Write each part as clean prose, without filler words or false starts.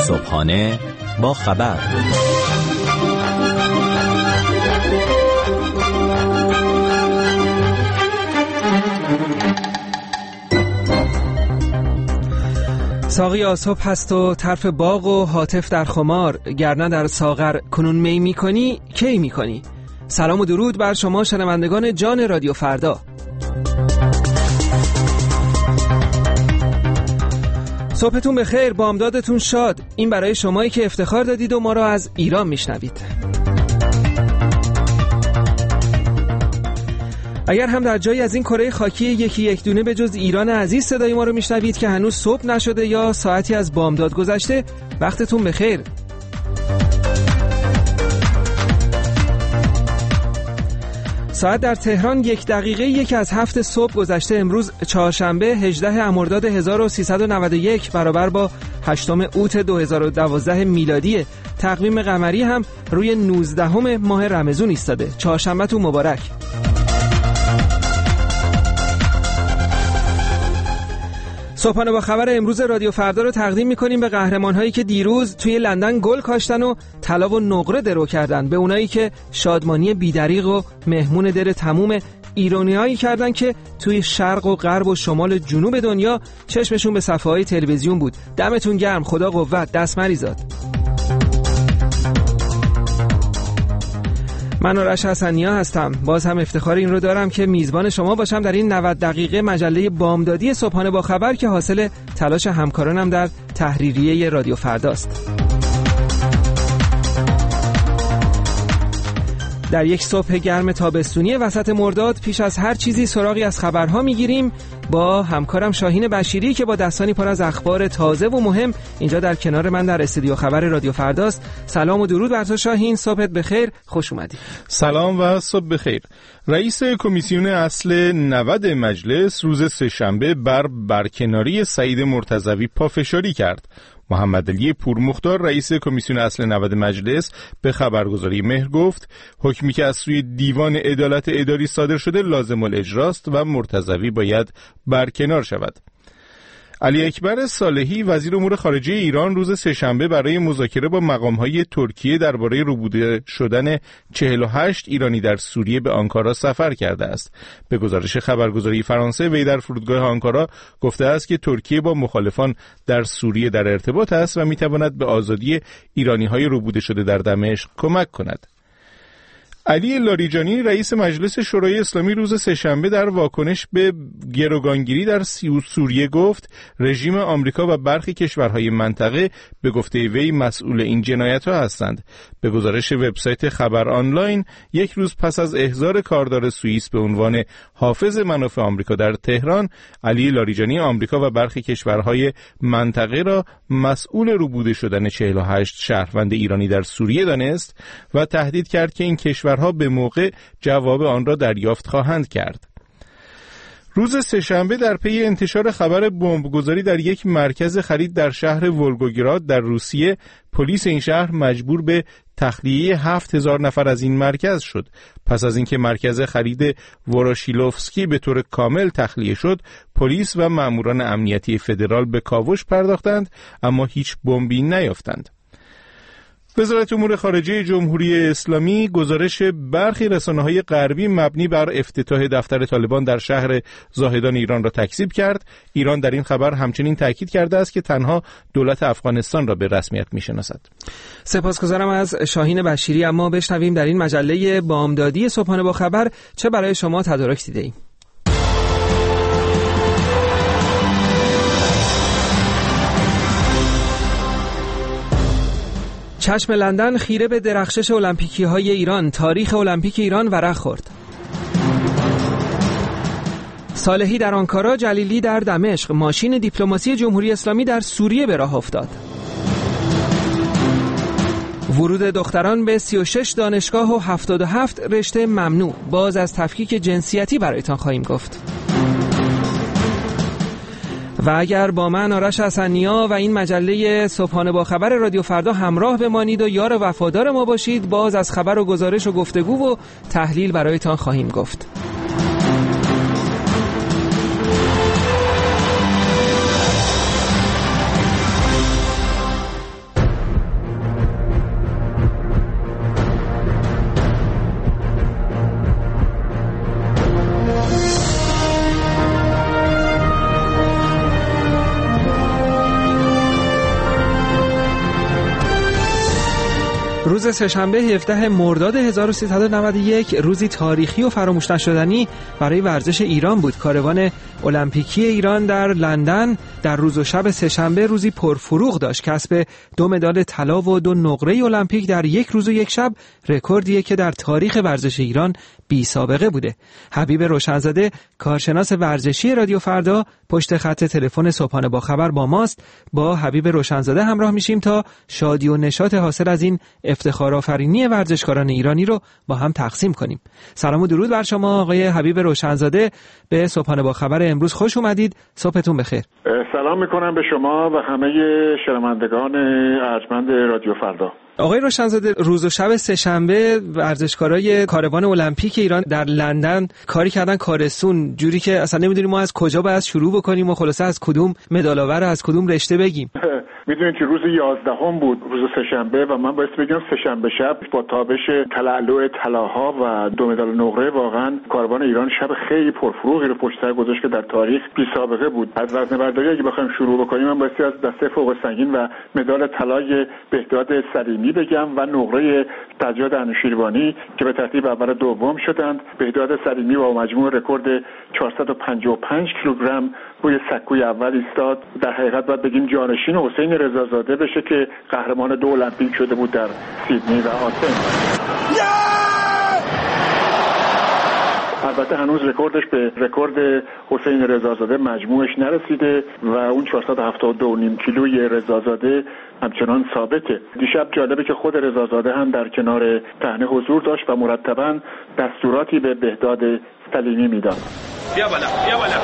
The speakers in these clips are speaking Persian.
صبحانه با خبر. ساقی صبح هست و طرف باغ و هاتف در خمار، گرنه در ساغر کنون می میکنی کی میکنی. سلام و درود بر شما شنوندگان جان رادیو فردا. صبحتون بخیر، بامدادتون شاد. این برای شمایی که افتخار دادید و ما را از ایران میشنوید. اگر هم در جایی از این کره خاکی یکی یک دونه به جز ایران عزیز صدای ما رو میشنوید که هنوز صبح نشده یا ساعتی از بامداد گذشته، وقتتون بخیر. ساعت در تهران 1 دقیقه 1 از 7 صبح گذشته. امروز چهارشنبه 18 مرداد 1391 برابر با 8 اوت 2012 میلادی. تقویم قمری هم روی 19 ماه رمضان ایستاده. چهارشنبه‌تون مبارک. صبحانه با خبر امروز رادیو فردا رو تقدیم می‌کنیم به قهرمان‌هایی که دیروز توی لندن گل کاشتن و طلا و نقره درو کردن، به اونایی که شادمانی بی‌دریغ و مهمون دل تموم ایرانیایی کردن که توی شرق و غرب و شمال و جنوب دنیا چشمشون به صفحه‌های تلویزیون بود. دمتون گرم، خدا قوت، دست مریزاد. من آرش حسنیا هستم. باز هم افتخار این رو دارم که میزبان شما باشم در این 90 دقیقه مجله بامدادی صبحانه با خبر که حاصل تلاش همکارانم در تحریریه رادیو فرداست. در یک صبح گرم تابستونی وسط مرداد پیش از هر چیزی سراغی از خبرها میگیریم با همکارم شاهین بشیری که با دستانی پر از اخبار تازه و مهم اینجا در کنار من در استودیو خبر رادیو فرداست. سلام و درود بر تو شاهین، صبحت بخیر، خوش اومدی. سلام و صبح بخیر. رئیس کمیسیون اصل 90 مجلس روز سه‌شنبه بر برکناری سعید مرتضوی پافشاری کرد. محمد علی پورمختار رئیس کمیسیون اصل 90 مجلس به خبرگزاری مهر گفت حکمی که از سوی دیوان عدالت اداری صادر شده لازم الاجراست و مرتضوی باید برکنار شود. علی اکبر صالحی وزیر امور خارجه ایران روز سه‌شنبه برای مذاکره با مقام‌های ترکیه درباره ربوده شدن 48 ایرانی در سوریه به آنکارا سفر کرده است. به گزارش خبرگزاری فرانسه، وی در فرودگاه آنکارا گفته است که ترکیه با مخالفان در سوریه در ارتباط است و می‌تواند به آزادی ایرانی‌های ربوده شده در دمشق کمک کند. علی لاریجانی رئیس مجلس شورای اسلامی روز سه‌شنبه در واکنش به گروگانگیری در سوریه گفت رژیم آمریکا و برخی کشورهای منطقه به گفته وی مسئول این جنایت‌ها هستند. به گزارش وبسایت خبر آنلاین، یک روز پس از احضار کاردار سوئیس به عنوان حافظ منافع آمریکا در تهران، علی لاریجانی آمریکا و برخی کشورهای منطقه را مسئول ربوده شدن 48 شهروند ایرانی در سوریه دانست و تهدید کرد که این کشورها به موقع جواب آن را دریافت خواهند کرد. روز سه‌شنبه در پی انتشار خبر بمبگذاری در یک مرکز خرید در شهر ولگوگراد در روسیه، پلیس این شهر مجبور به تخلیه 7000 نفر از این مرکز شد. پس از اینکه مرکز خرید وراشیلوفسکی به طور کامل تخلیه شد، پلیس و ماموران امنیتی فدرال به کاوش پرداختند اما هیچ بمبی نیافتند. وزارت امور خارجه جمهوری اسلامی گزارش برخی رسانه‌های غربی مبنی بر افتتاح دفتر طالبان در شهر زاهدان ایران را تکذیب کرد. ایران در این خبر همچنین تاکید کرده است که تنها دولت افغانستان را به رسمیت می‌شناسد. سپاسگزارم از شاهین بشیری. اما بشنویم در این مجله بامدادی صبحانه با خبر چه برای شما تدارک دیده‌ایم. چشم لندن خیره به درخشش المپیکی‌های ایران، تاریخ المپیک ایران ورق خورد. صالحی در آنکارا، جلیلی در دمشق، ماشین دیپلماسی جمهوری اسلامی در سوریه به راه افتاد. ورود دختران به 36 دانشگاه و 77 رشته ممنوع، باز از تفکیک جنسیتی برایتان خواهیم گفت. و اگر با من آرش حسنیا و این مجله صبحانه با خبر رادیو فردا همراه بمانید و یار وفادار ما باشید، باز از خبر و گزارش و گفتگو و تحلیل برایتان خواهیم گفت. روز سه‌شنبه 17 مرداد 1391 روزی تاریخی و فراموش نشدنی برای ورزش ایران بود. کاروان المپیکی ایران در لندن در روز و شب سه‌شنبه روزی پرفروغ داشت. کسب 2 مدال طلا و 2 نقره المپیک در یک روز و یک شب رکوردیه که در تاریخ ورزش ایران بی سابقه بوده. حبیب روشنزاده، کارشناس ورزشی رادیو فردا، پشت خط تلفن صبحانه با خبر با ماست. با حبیب روشنزاده همراه میشیم تا شادی و نشاط حاصل از این افتخارآفرینی ورزشکاران ایرانی رو با هم تقسیم کنیم. سلام و درود بر شما آقای حبیب روشنزاده. به صبحانه با خبر امروز خوش اومدید. صبحتون بخیر. سلام میکنم به شما و همه شنوندگان ارجمند رادیو فردا. آقای روشنزاده، روز و شب سه‌شنبه ورزشکارای کاروان المپیک ایران در لندن کاری کردن کارستون، جوری که اصلا نمیدونیم ما از کجا باید شروع بکنیم و خلاصه از کدوم مدال‌آور از کدوم رشته بگیم. میدونید که روز 11 بود، روز سه‌شنبه، و من باید بگم سه‌شنبه شب با تابش تلالو طلاها و 2 مدال نقره واقعا کاروان ایران شب خیلی پرفروغی رو پشت سر گذاشت که در تاریخ بی سابقه بود. از وزنه‌برداری اگه بخوایم شروع بکنیم، من باید از دسته فوق سنگین و مدال طلای بهداد سلیمی بگم و نقره سجاد انوشیروانی که به ترتیب اول و دوم شدند. بهداد سلیمی با مجموع رکورد 455 کیلوگرم روی سکوی اول ایستاد. در حقیقت باید بگیم جانشین حسین رضازاده بشه که قهرمان 2 المپیک شده بود در سیدنی و آتن. البته هنوز رکوردش به رکورد حسین رضازاده مجموعش نرسیده و اون 472.5 کیلوی رضازاده همچنان ثابته. دیشب جالبه که خود رضازاده هم در کنار صحنه حضور داشت و مرتباً دستوراتی به بهداد سلیمی میداد. بیا بالا، بیا بالا.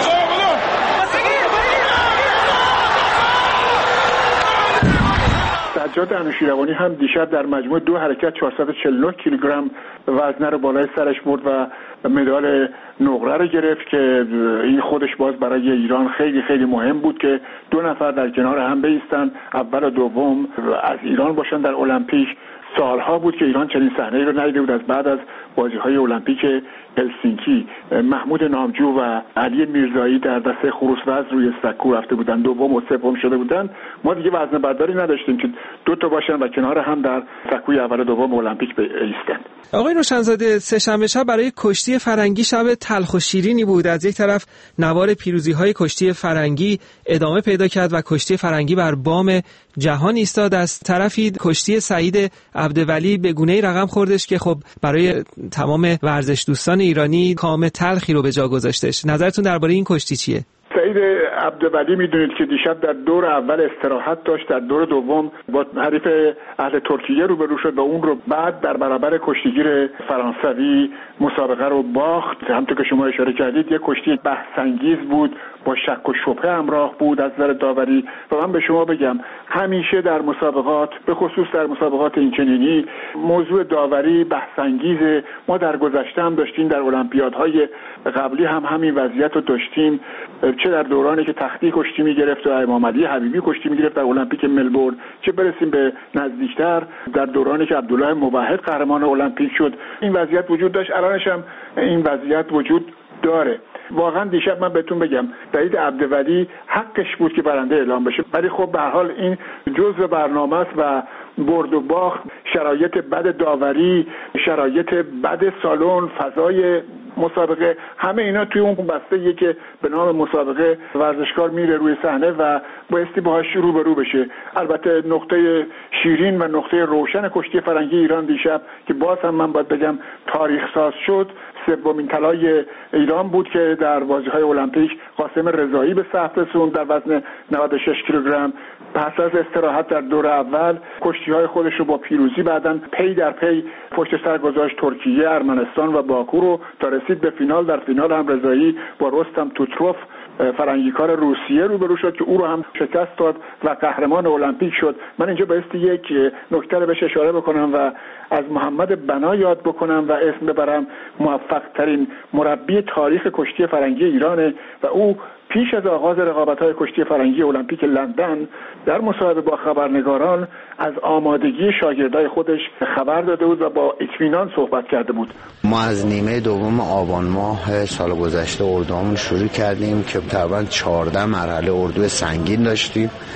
سجاد انوشیروانی هم دیشب در مجموع 2 حرکت 449 کیلوگرم وزنه رو بالای سرش برد و مدال نقره رو گرفت که این خودش باز برای ایران خیلی خیلی مهم بود که 2 نفر در کنار هم بایستن، اول و دوم از ایران باشن در المپیک. سالها بود که ایران چنین صحنه‌ای رو ندیده بود. از بعد از بازی‌های المپیک هلسینکی محمود نامجو و علی میرزایی در دسته خروس وزن روی سکو رفته بودن، دوم و سوم شده بودن. ما دیگه وزنه‌برداری نداشتیم که 2 تا باشن و کنار هم در سکوی اول و دوم المپیک بایستن. آقای روشنزاده، سه‌شنبه شب برای کشتی فرنگی شب تلخ و شیرینی بود. از یک طرف نوار پیروزی‌های کشتی فرنگی ادامه پیدا کرد و کشتی فرنگی بر بام جهان ایستاد. از طرفی کشتی سعید عبدولی به گونه‌ای رقم خوردش که خب برای تمام ورزش دوستان ایرانی کام تلخی رو به جا گذاشتش. نظرتون درباره این کشتی چیه؟ سعید عبدولی میدونید که دیشب در دور اول استراحت داشت، در دور دوم با حریف اهل ترکیه روبرو شد و اون رو بعد در برابر کشتیگیر فرانسوی مسابقه رو باخت. همونطور که شما اشاره کردید یک کشتی بحث‌انگیز بود، با شک و شبهه همراه بود از نظر داوری. و من به شما بگم همیشه در مسابقات، به خصوص در مسابقات اینچنینی، موضوع داوری بحث‌انگیزه. ما در گذشته هم داشتیم، در المپیادهای قبلی هم همین وضعیت رو داشتیم، چه در دورانی که تختی کشتی میگرفت و امام علی حبیبی کشتی میگرفت در المپیک ملبورن، چه برسیم به نزدیکتر در دورانی که عبدالله موحد قهرمان المپیک شد. این وضعیت وجود داشت، الانش هم این وضعیت وجود داره. واقعا دیشب من بهتون بگم سعید عبدولی حقش بود که برنده اعلام بشه، ولی خب به هر حال این جزء برنامه است و برد و باخت، شرایط بد داوری، شرایط بد سالن، فضای مسابقه، همه اینا توی اون بسته‌ایه که به نام مسابقه ورزشکار میره روی صحنه و بایستی باهاش روبرو بشه. البته نقطه شیرین و نقطه روشن کشتی فرنگی ایران دیشب که باز هم من باید بگم تاریخ ساز شد، 3مین طلای ایران بود که در بازی‌های المپیک قاسم رضایی به ثبت رسوند در وزن 96 کیلوگرم. پس از استراحت در دور اول کشتی‌های خودش رو با پیروزی بعداً پی در پی پشت سر گذاشت. ترکیه، ارمنستان و باکو رو تا رسید به فینال. در فینال هم رضایی با رستم توتروف فرنگیکار روسیه روبرو شد که او رو هم شکست داد و قهرمان المپیک شد. من اینجا بایستی یک نکته رو بهش اشاره بکنم و از محمد بنا یاد بکنم و اسم ببرم. موفق ترین مربی تاریخ کشتی فرنگی ایرانه و او پیش از آغاز رقابت‌های کشتی فرنگی المپیک لندن در مصاحبه با خبرنگاران از آمادگی شاگردای خودش خبر داده بود و با اطمینان صحبت کرده بود. ما از نیمه دوم آبان ماه سال گذشته اردومون شروع کردیم که تقریباً 14 مرحله اردو سنگین داشتیم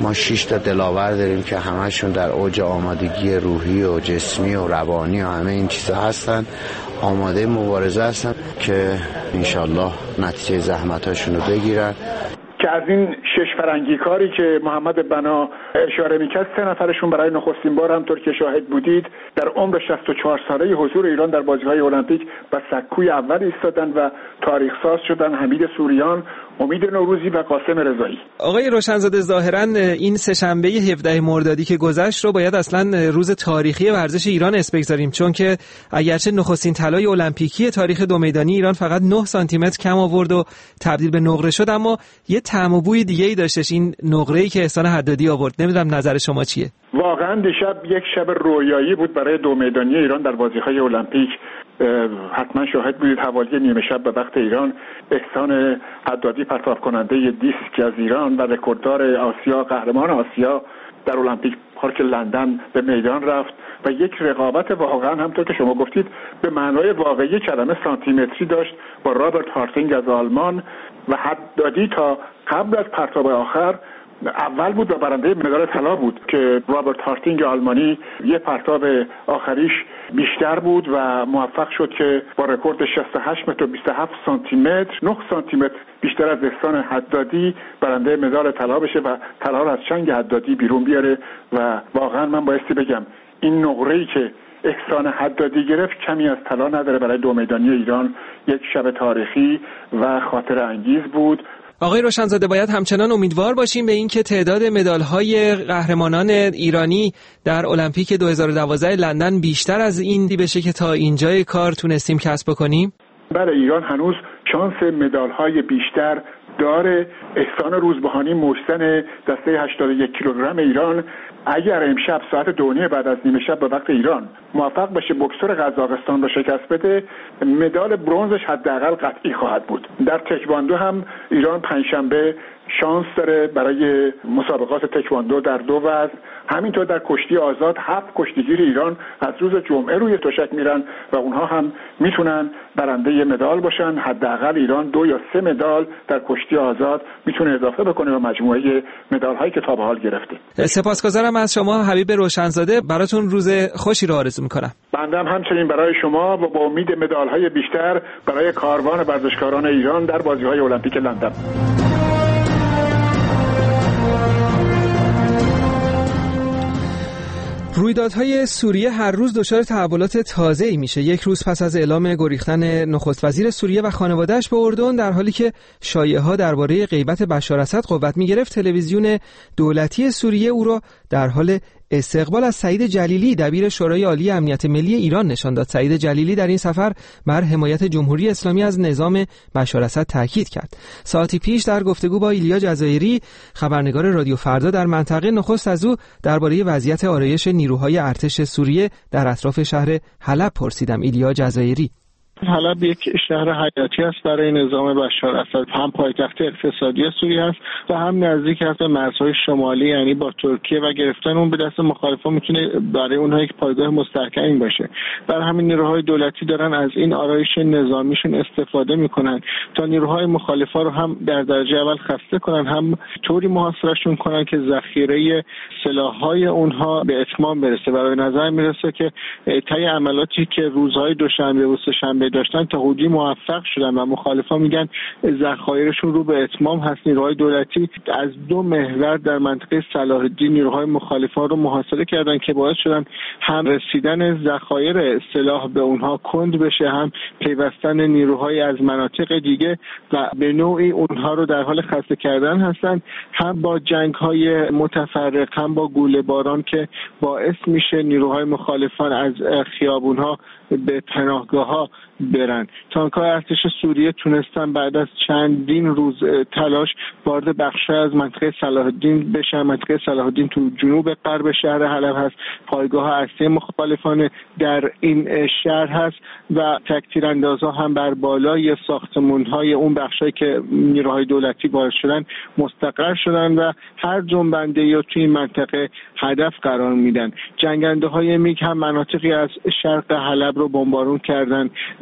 ما 6 تا دلاور داریم که همشون در اوج آمادگی روحی و جسمی و روانی و همه این چیزا هستن، آماده مبارزه هستن که انشالله نتیجه زحمتاشون رو بگیرن. که از این 6 فرنگی کاری که محمد بنا اشاره میکرد 3 نفرشون برای نخستین بار همطور که شاهد بودید در عمر 64 ساله حضور ایران در بازی‌های المپیک و سکوی اول ایستادن و تاریخ ساز شدن: حمید سوریان، امید نوروزی و قاسم رضایی. آقای روشنزاده، ظاهراً این سه‌شنبه 17 مردادی که گذشت رو باید اصلاً روز تاریخی ورزش ایران اسم بگذاریم، چون که اگرچه نخستین طلای المپیکی تاریخ دو میدانی ایران فقط 9 سانتی متر کم آورد و تبدیل به نقره شد، اما یه طعم و بوی دیگه‌ای داشتش این نقره‌ای که احسان حدادی آورد. نمیدونم نظر شما چیه؟ واقعاً دیشب یک شب رویایی بود برای دو میدانی ایران در بازی‌های المپیک. حتما شاهد بودید حوالی نیمه شب به وقت ایران احسان حدادی، پرتاب کننده دیسک از ایران و رکورددار آسیا، قهرمان آسیا در المپیک پارک لندن، به میدان رفت و یک رقابت واقعا همونطور که شما گفتید به معنای واقعی کلمه سانتیمتری داشت با رابرت هارتینگ از آلمان و حدادی تا قبل از پرتاب آخر اول بود و برنده مدال طلا بود که رابرت هارتینگ آلمانی یه پرتاب آخریش بیشتر بود و موفق شد که با رکورد 68 متر و 27 سانتی متر 9 سانتی متر بیشتر از احسان حدادی برنده مدال طلا بشه و طلا رو از چنگ حدادی بیرون بیاره. و واقعا من بایستی بگم این نقره‌ای که احسان حدادی گرفت کمی از طلا نداره برای دو میدانی ایران. یک شب تاریخی و خاطره انگیز بود. آقای روشنزاده، باید همچنان امیدوار باشیم به اینکه تعداد مدال‌های قهرمانان ایرانی در المپیک 2012 لندن بیشتر از این بشه که تا اینجای کار تونستیم کسب کنیم. بله، ایران هنوز شانس مدال‌های بیشتر داره. احسان روزبهانی، محسن دسته 81 کیلوگرم ایران، اگر امشب ساعت 2:30 بعد از نیمه شب به وقت ایران موفق بشه بوکسور قزاقستان رو شکست بده، مدال برنزش حداقل قطعی خواهد بود. در تکواندو هم ایران پنجشنبه شانس داره برای مسابقات تکواندو در 2 وزن. همینطور در کشتی آزاد 7 کشتیگیر ایران از روز جمعه روی تشک میرن و اونها هم میتونن برنده مدال باشن. حداقل ایران 2 یا 3 مدال در کشتی آزاد میتونه اضافه بکنه به مجموعه مدال هایی که تا به حال گرفته. سپاسگزارم از شما حبیب روشنزاده، براتون روز خوشی رو آرزو میکنم. بنده هم همچنین برای شما و با امید مدال های بیشتر برای کاروان ورزشکاران ایران در بازی های المپیک لندن. رویدادهای سوریه هر روز دچار تحولات تازه‌ای میشه. یک روز پس از اعلام گریختن نخست وزیر سوریه و خانواده‌اش به اردن، در حالی که شایعه‌ها درباره غیبت بشار اسد قوت می‌گرفت، تلویزیون دولتی سوریه او را در حال استقبال از سعید جلیلی، دبیر شورای عالی امنیت ملی ایران نشان داد. سعید جلیلی در این سفر بر حمایت جمهوری اسلامی از نظام بشار اسد تاکید کرد. ساعتی پیش در گفتگو با ایلیا جزایری، خبرنگار رادیو فردا، در منطقه نخست از او درباره وضعیت آرایش نیروهای ارتش سوریه در اطراف شهر حلب پرسیدم. ایلیا جزایری: حلب یک شهر حیاتی است برای نظام بشار اسد، هم پایتخت اقتصادی سوریه است و هم نزدیک است به مرزهای شمالی، یعنی با ترکیه، و گرفتن اون به دست مخالفان میتونه برای اونها یک پایگاه مستحکمی باشه. برای همین نیروهای دولتی دارن از این آرایش نظامیشون استفاده میکنن تا نیروهای مخالفا رو هم در درجه اول خسته کنن، هم طوری محاصرهشون کنن که ذخیره سلاح‌های اونها به اتمام برسه. برای نظر میرسه که طی عملاتی که روزهای دوشنبه و سه‌شنبه داشتن تا حدودی موفق شدن و مخالفان میگن ذخایرشون رو به اتمام هست. نیروهای دولتی از 2 محور در منطقه صلاح الدین نیروهای مخالفان رو محاصره کردن که باعث شدن هم رسیدن ذخایر سلاح به اونها کند بشه، هم پیوستن نیروهای از مناطق دیگه و به نوعی اونها رو در حال خسته کردن هستن، هم با جنگ‌های متفرق، هم با گوله باران که باعث میشه نیروهای مخالفان از خیابون‌ها به پناهگاه‌ها برن. تانک‌های ارتش سوریه تونستن بعد از چندین روز تلاش وارد بخش‌های از منطقه صلاح الدین بشن. منطقه صلاح الدین تو جنوب غرب شهر حلب هست. پایگاه اصلی مخالفان در این شهر هست و تک‌تیراندازها هم بر بالای ساختمان‌های اون بخشایی که نیروهای دولتی وارد شدن مستقر شدن و هر جنبنده‌ای رو توی این منطقه هدف قرار میدن. جنگنده‌های میگ هم مناطقی از شرق حلب رو بمبارون کردن.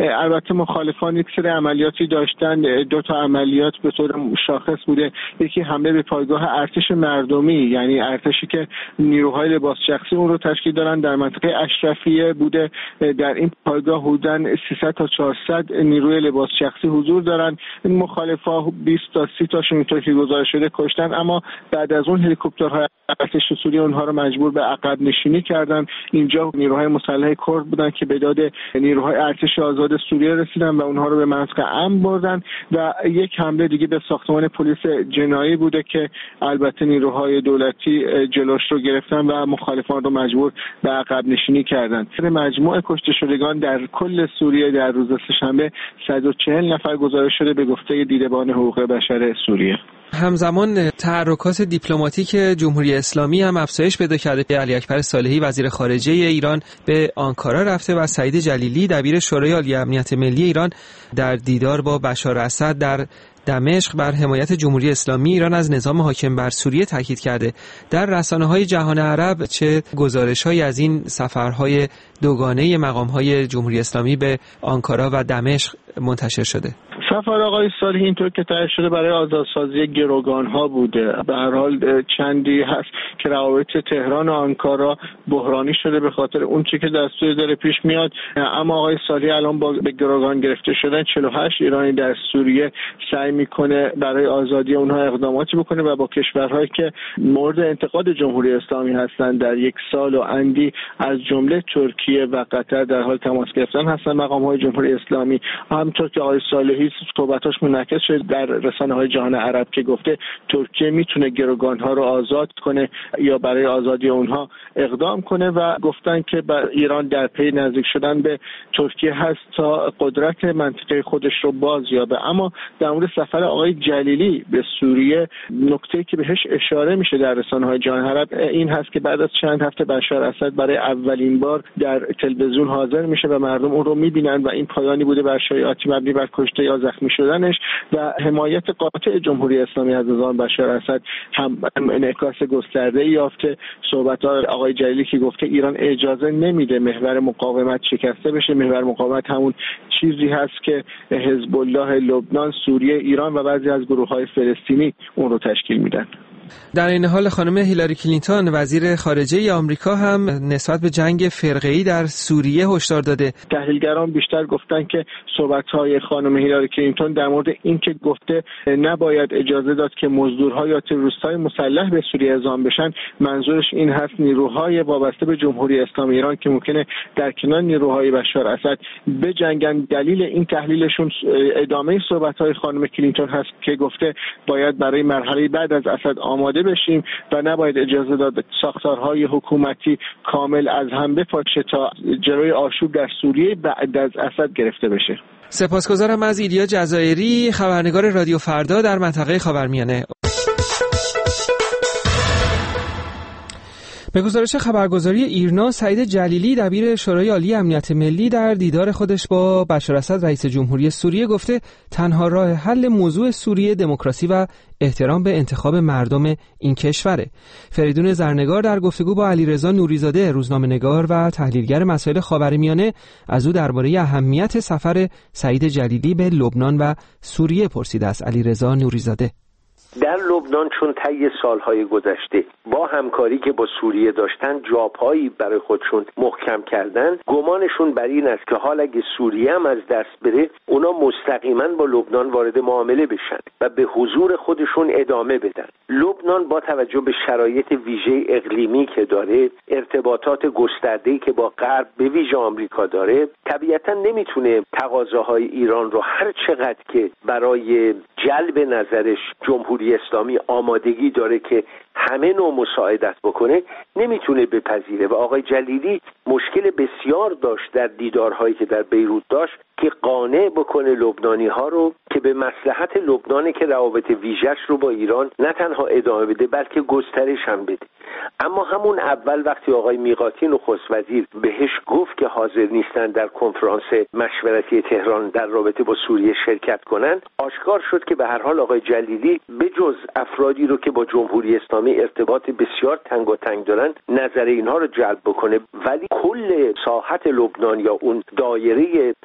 البته مخالفان یک سری عملیاتی داشتن. 2 تا عملیات به طور شاخص بوده. یکی حمله به پایگاه ارتش مردمی، یعنی ارتشی که نیروهای لباس شخصی اون رو تشکیل دارن، در منطقه اشرفیه بوده. در این پایگاه حدوداً 300 تا 400 نیروی لباس شخصی حضور دارن. این مخالفا 20 تا 30 تاشون اینطور که گزارش شده کشتن، اما بعد از اون هلیکوپترهای ارتش سوریه اونها رو مجبور به عقب نشینی کردن. اینجا نیروهای مسلح کرد بودن که به داد نیروهای ارتش آزاد سوریه رسیدن و اونها رو به منطقه امن بردن. و یک حمله دیگه به ساختمان پلیس جنایی بوده که البته نیروهای دولتی جلوش رو گرفتن و مخالفان رو مجبور به عقب نشینی کردن. مجموع کشته شدگان در کل سوریه در روز سه‌شنبه 140 نفر گزارش شده به گفته دیدبان حقوق بشر سوریه. همزمان تحرکات دیپلماتیک جمهوری اسلامی هم افزایش پیدا کرده. علی اکبر صالحی وزیر خارجه ایران به آنکارا رفته و سعید جلیلی دبیر شورای عالی امنیت ملی ایران در دیدار با بشار اسد در دمشق بر حمایت جمهوری اسلامی ایران از نظام حاکم بر سوریه تاکید کرده. در رسانه‌های جهان عرب چه گزارش‌هایی از این سفرهای دوگانه مقام‌های جمهوری اسلامی به آنکارا و دمشق منتشر شده؟ سفر آقای صالحی اینطور که تعیین شده برای آزادسازی گروگان‌ها بوده. به هر حال چندی هست که روابط تهران و آنکارا بحرانی شده به خاطر اون چیزی که در سوریه داره پیش میاد. اما آقای صالحی الان با به گروگان گرفته شدن 48 ایرانی در سوریه سعی میکنه برای آزادی اونها اقداماتی بکنه و با کشورهایی که مورد انتقاد جمهوری اسلامی هستند در یک سال و اندی از جمله ترکیه و قطر در حال تماس گرفتن هستن مقام‌های جمهوری اسلامی. همونطور که آقای صالحی صحبتاش منعکس شده در رسانه‌های جهان عرب که گفته ترکیه میتونه گروگان‌ها رو آزاد کنه یا برای آزادی اونها اقدام کنه و گفتن که ایران در پی نزدیک شدن به ترکیه هست تا قدرت منطقه خودش رو بازیابه. اما در مورد سفر آقای جلیلی به سوریه نکته‌ای که بهش اشاره میشه در رسانه‌های جهان عرب این هست که بعد از چند هفته بشار اسد برای اولین بار در تلویزیون حاضر میشه و مردم اون رو میبینن و این پایانی بوده بر شایعاتی مبنی بر کشته یا زخمی شدنش و حمایت قاطع جمهوری اسلامی از نظام بشار اسد هم انعکاس گسترده یافته. صحبت‌ها آقای جلیلی که گفته ایران اجازه نمیده محور مقاومت شکسته بشه. محور مقاومت همون چیزی هست که حزب الله لبنان، سوریه، ایران و بعضی از گروه‌های فلسطینی اون رو تشکیل میدن. در این حال خانم هیلاری کلینتون وزیر خارجه آمریکا هم نسبت به جنگ فرقه‌ای در سوریه هشدار داده. تحلیلگران بیشتر گفتن که صحبت‌های خانم هیلاری کلینتون در مورد این که گفته نباید اجازه داد که مزدورها یا تروریست‌های مسلح به سوریه اعزام بشن، منظورش این هست نیروهای وابسته به جمهوری اسلامی ایران که ممکنه در کنار نیروهای بشار اسد بجنگن. دلیل این تحلیلشون ادامه صحبت‌های خانم کلینتون هست که گفته باید برای مرحله بعد از اسد آماده بشیم و نباید اجازه داد ساختارهای حکومتی کامل از هم بپاشه تا جلوی آشوب در سوریه بعد از اسد گرفته بشه. سپاسگزارم از ایلیا جزایری، خبرنگار رادیو فردا در منطقه خاورمیانه. به گزارش خبرگزاری ایرنا، سعید جلیلی دبیر شورای عالی امنیت ملی در دیدار خودش با بشار اسد رئیس جمهوری سوریه گفته تنها راه حل موضوع سوریه دموکراسی و احترام به انتخاب مردم این کشوره. فریدون زرنگار در گفتگو با علیرضا نوریزاده روزنامه‌نگار و تحلیلگر مسائل خاورمیانه از او درباره اهمیت سفر سعید جلیلی به لبنان و سوریه پرسیده است. علیرضا نوریزاده: در لبنان چون طی سالهای گذشته با همکاری که با سوریه داشتن جاپایی برای خودشون محکم کردن، گمانشون بر این است که حال اگه سوریه هم از دست بره اونا مستقیما با لبنان وارد معامله بشن و به حضور خودشون ادامه بدن. لبنان با توجه به شرایط ویژه اقلیمی که داره، ارتباطات گسترده‌ای که با غرب به ویژه آمریکا داره، طبیعتا نمیتونه تقاضاهای ایران رو هر چقدر که برای جلب نظرش جمهوری اسلامی آمادگی داره که همه نوع مساعدت بکنه نمیتونه بپذیره. و آقای جلیلی مشکل بسیار داشت در دیدارهایی که در بیروت داشت که قانع بکنه لبنانی ها رو که به مصلحت لبنانه که روابط ویژه‌اش رو با ایران نه تنها ادامه بده بلکه گسترش هم بده. اما همون اول وقتی آقای میقاتی نخست وزیر بهش گفت که حاضر نیستن در کنفرانس مشورتی تهران در رابطه با سوریه شرکت کنن، آشکار شد که به هر حال آقای جلیلی به جز افرادی رو که با جمهوری اسلامی ارتباط بسیار تنگاتنگ دارن نظر اینها رو جلب بکنه، ولی کل ساحت لبنان یا اون دایره فعال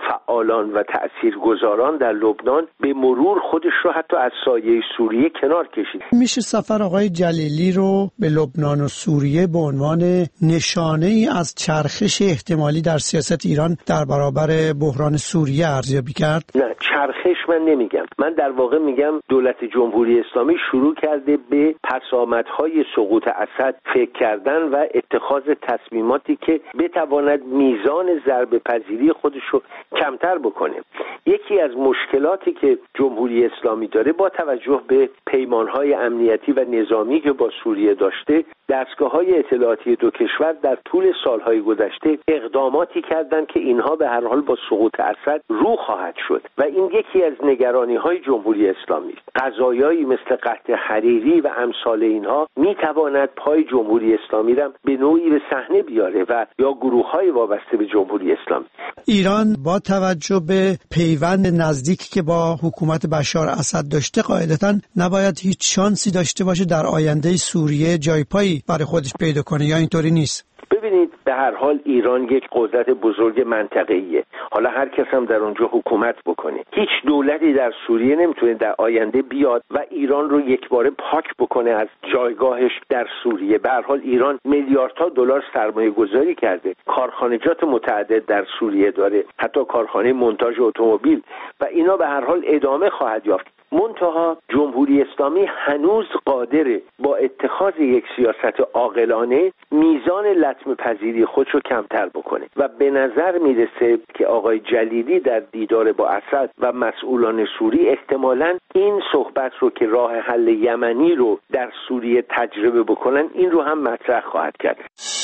فعالان و تأثیرگذاران در لبنان به مرور خودش رو حتی از سایه سوریه کنار کشید. میشه سفر آقای جلیلی رو به لبنان و سوریه به عنوان نشانه ای از چرخش احتمالی در سیاست ایران در برابر بحران سوریه ارزیابی کرد؟ نه، چرخش من نمیگم. من در واقع میگم دولت جمهوری اسلامی شروع کرده به پسامدهای سقوط اسد فکر کردن و اتخاذ تصمیماتی که بتواند میزان ضربه پذیری خودش رو کمتر بکنه. یکی از مشکلاتی که جمهوری اسلامی داره با توجه به پیمانهای امنیتی و نظامی که با سوریه داشته، دستگاه‌های اطلاعاتی دو کشور در طول سالهای گذشته اقداماتی کردند که اینها به هر حال با سقوط اسد رو خواهد شد و این یکی از نگرانی‌های جمهوری اسلامی است. قضایایی مثل قحط حریری و امثال اینها می‌تواند پای جمهوری اسلامی را به نوعی به صحنه بیاره و یا گروه‌های وابسته به جمهوری اسلامی. ایران با توجه به پیوند نزدیکی که با حکومت بشار اسد داشته قاعدتاً نباید هیچ شانسی داشته باشه در آینده سوریه جای پایی برای خودش پیدا کنه، یا اینطوری نیست؟ ببینید، به هر حال ایران یک قدرت بزرگ منطقه‌ایه. حالا هر کس هم در اونجا حکومت بکنه، هیچ دولتی در سوریه نمیتونه در آینده بیاد و ایران رو یکباره پاک بکنه از جایگاهش در سوریه. به هر حال ایران میلیاردها دلار سرمایه گذاری کرده، کارخانجات متعدد در سوریه داره، حتی کارخانه مونتاژ اتومبیل، و اینا به هر حال ادامه خواهد یافت. منتها جمهوری اسلامی هنوز قادره با اتخاذ یک سیاست عاقلانه میزان لطمه پذیری خودش رو کمتر بکنه و به نظر میرسه که آقای جلیلی در دیدار با اسد و مسئولان سوری احتمالاً این صحبت رو که راه حل یمنی رو در سوریه تجربه بکنن، این رو هم مطرح خواهد کرد.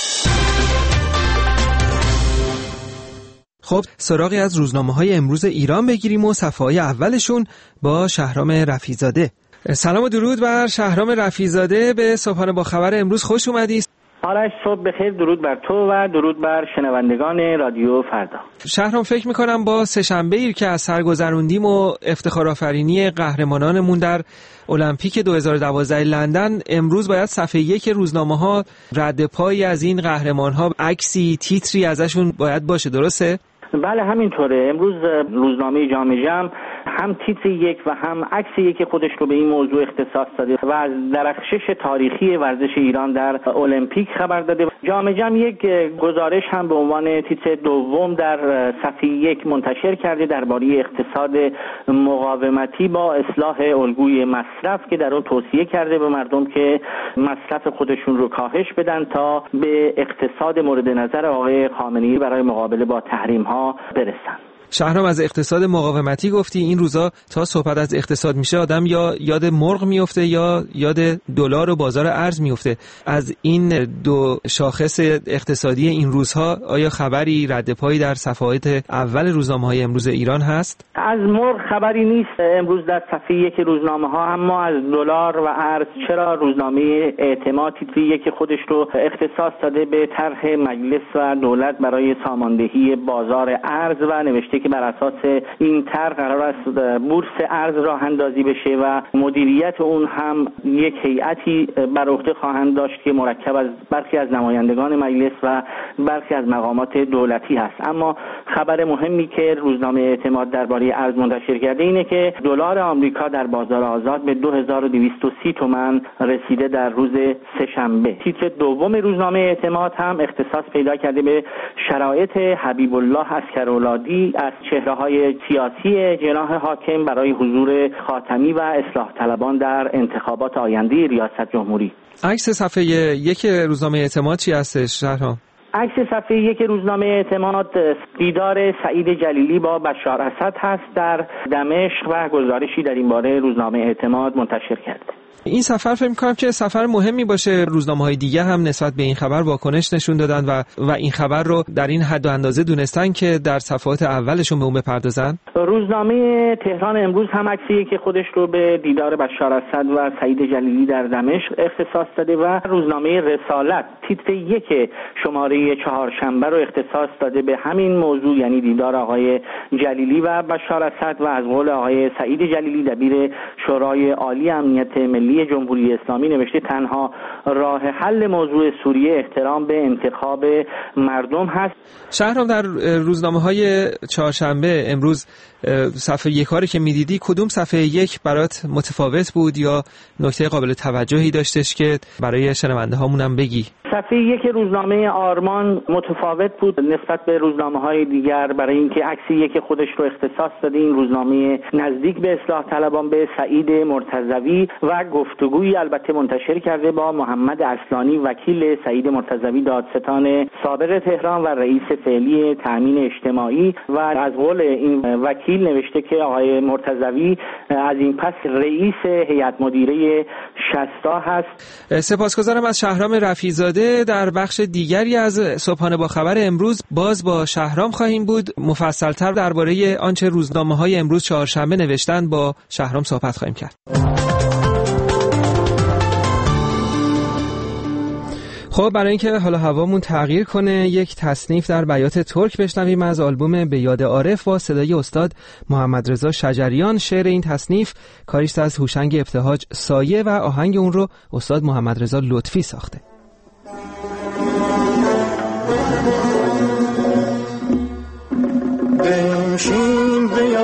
خب سراغی از روزنامه‌های امروز ایران بگیریم و صفحه‌های اولشون با شهرام رفیع‌زاده. سلام و درود بر شهرام رفیع‌زاده. به صبحانه با خبر امروز خوش اومدید. آرش، صبح بخیر. درود بر تو و درود بر شنوندگان رادیو فردا. شهرام، فکر میکنم با سه‌شنبه ایر که از سر گذروندیم و افتخارآفرینی قهرمانانمون در المپیک 2012 لندن، امروز باید صفحه 1 روزنامه‌ها رد پایی از این قهرمان‌ها، عکسی، تیتری ازشون باید باشه، درسته؟ بله همینطوره. امروز روزنامه جامعه جمع هم تیتر 1 و هم عکس 1 خودش رو به این موضوع اختصاص داده و از درخشش تاریخی ورزش ایران در المپیک خبر داده. جامعه جمع یک گزارش هم به عنوان تیتر دوم در صفحه 1 منتشر کرده درباره اقتصاد مقاومتی با اصلاح الگوی مصرف که در اون توصیه کرده به مردم که مصرف خودشون رو کاهش بدن تا به اقتصاد مورد نظر آقای خامنه‌ای برای مقابله با تحریم‌ها برسن. شهرام، از اقتصاد مقاومتی گفتی. این روزا تا صحبت از اقتصاد میشه آدم یا یاد مرغ میفته یا یاد دلار و بازار ارز میفته. از این دو شاخص اقتصادی این روزها آیا خبری رد پایی در صفحات اول روزنامه‌های امروز ایران هست؟ از مرغ خبری نیست امروز در صفحه 1 روزنامه‌ها، اما از دلار و ارز چرا. روزنامه اعتماد تیتری که خودش رو اختصاص داده به طرح مجلس و دولت برای ساماندهی بازار ارز و نوشته که بر اساس این طرح قرار است بورس ارز راه اندازی بشه و مدیریت اون هم یک هیئتی بر عهده خواهند داشت که مرکب از برخی از نمایندگان مجلس و برخی از مقامات دولتی هست. اما خبر مهمی که روزنامه اعتماد درباره ارز منتشر کرده اینه که دلار آمریکا در بازار آزاد به 2230 تومان رسیده در روز سه‌شنبه. تیتر دوم روزنامه اعتماد هم اختصاص پیدا کرده به شرایط حبیب الله عسکرولادی از چهره‌های سیاسی جناح حاکم برای حضور خاتمی و اصلاح طلبان در انتخابات آینده ریاست جمهوری. عکس صفحه 1 روزنامه اعتماد چی هستش شهرام؟ عکس صفحه 1 روزنامه اعتماد دیدار سعید جلیلی با بشار اسد هست در دمشق و گزارشی در این باره روزنامه اعتماد منتشر کرده. این سفر فکر می‌کنم که سفر مهمی باشه. روزنامه‌های دیگه هم نسبت به این خبر واکنش نشون دادن و این خبر رو در این حد و اندازه دونستن که در صفحات اولشون به اون بپردازن. روزنامه تهران امروز هم عکسی که خودش رو به دیدار بشار اسد و سعید جلیلی در دمشق اختصاص داده و روزنامه رسالت تیتر 1 شماره چهارشنبه رو اختصاص داده به همین موضوع، یعنی دیدار آقای جلیلی و بشار اسد و از قول آقای سعید جلیلی دبیر شورای عالی امنیت ملی ملی جمهوری اسلامی نوشته تنها راه حل موضوع سوریه احترام به انتخاب مردم هست. شهرام، در روزنامه‌های چهارشنبه امروز صفحه یکاری که میدیدی کدوم صفحه یک برات متفاوت بود یا نکته قابل توجهی داشتش که برای شنونده هامونم بگی؟ صفحه یک روزنامه آرمان متفاوت بود نسبت به روزنامه‌های دیگر برای اینکه عکس یک خودش رو اختصاص داده این روزنامه نزدیک به اصلاح طلبان به سعید مرتضوی و گفتگویی البته منتشر کرده با محمد اصلانی وکیل سعید مرتضوی دادستان سابق تهران و رئیس فعلی تامین اجتماعی و از قول این وکیل نوشته که آقای مرتضوی از این پس رئیس هیئت مدیره شستا هست. سپاسگزارم از شهرام رفیع‌زاده. در بخش دیگری از صبحانه با خبر امروز باز با شهرام خواهیم بود. مفصل‌تر درباره آنچه روزنامه‌های امروز چهارشنبه نوشتن با شهرام صحبت خواهیم کرد. خب برای اینکه حالا هوامون تغییر کنه یک تصنیف در بیات ترک بشنویم از آلبوم به یاد عارف با صدای استاد محمد رضا شجریان. شعر این تصنیف کاریست از هوشنگ ابتهاج سایه و آهنگ اون رو استاد محمد رضا لطفی ساخته. بنشین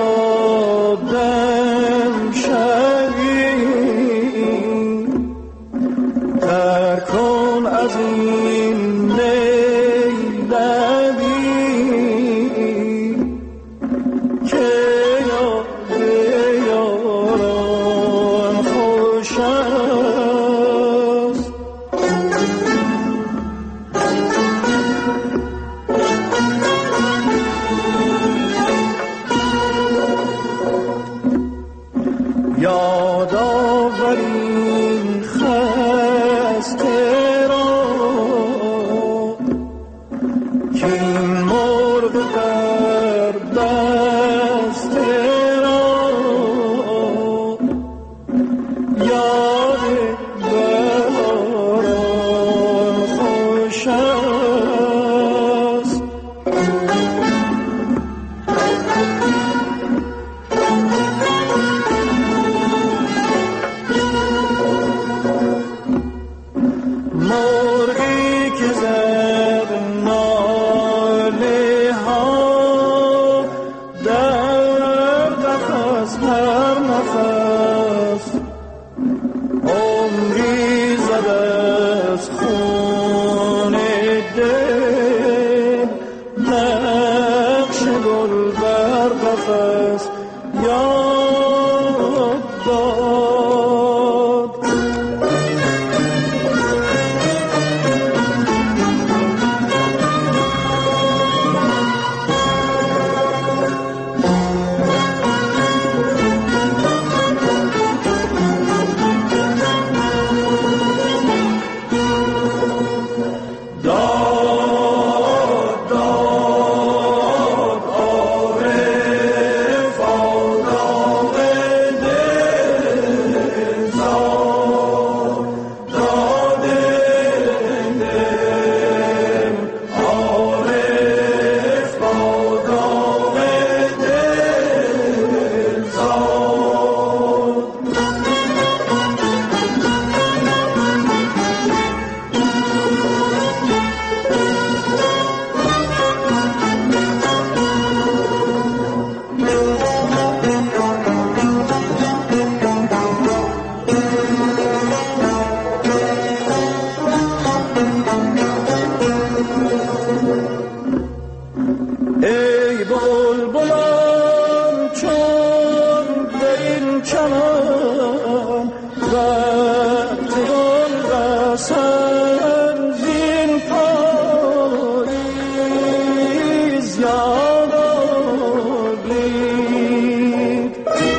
بیادم شهید تر کن از این نیلدی که یاد یاران خوش است. یاد آورین خسته را که این مرغ در بسته را یاد بهاران خوش است. مرغی که زد ناله ها در قفس هر نفس عمری زد از خون دل نقش گل بر قفس یاد داد. ای بلبلان چون در این چمن وقت گل رسن زین پاییز یاد آرید.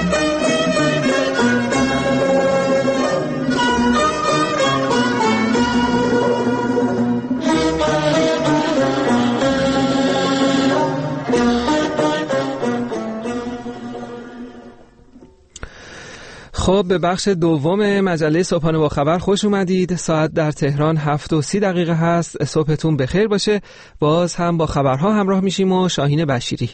خب به بخش دوم مجله صبحانه با خبر خوش اومدید. ساعت در تهران 7:30 هست. صبحتون بخیر باشه. باز هم با خبرها همراه میشیم و شاهین بشیری.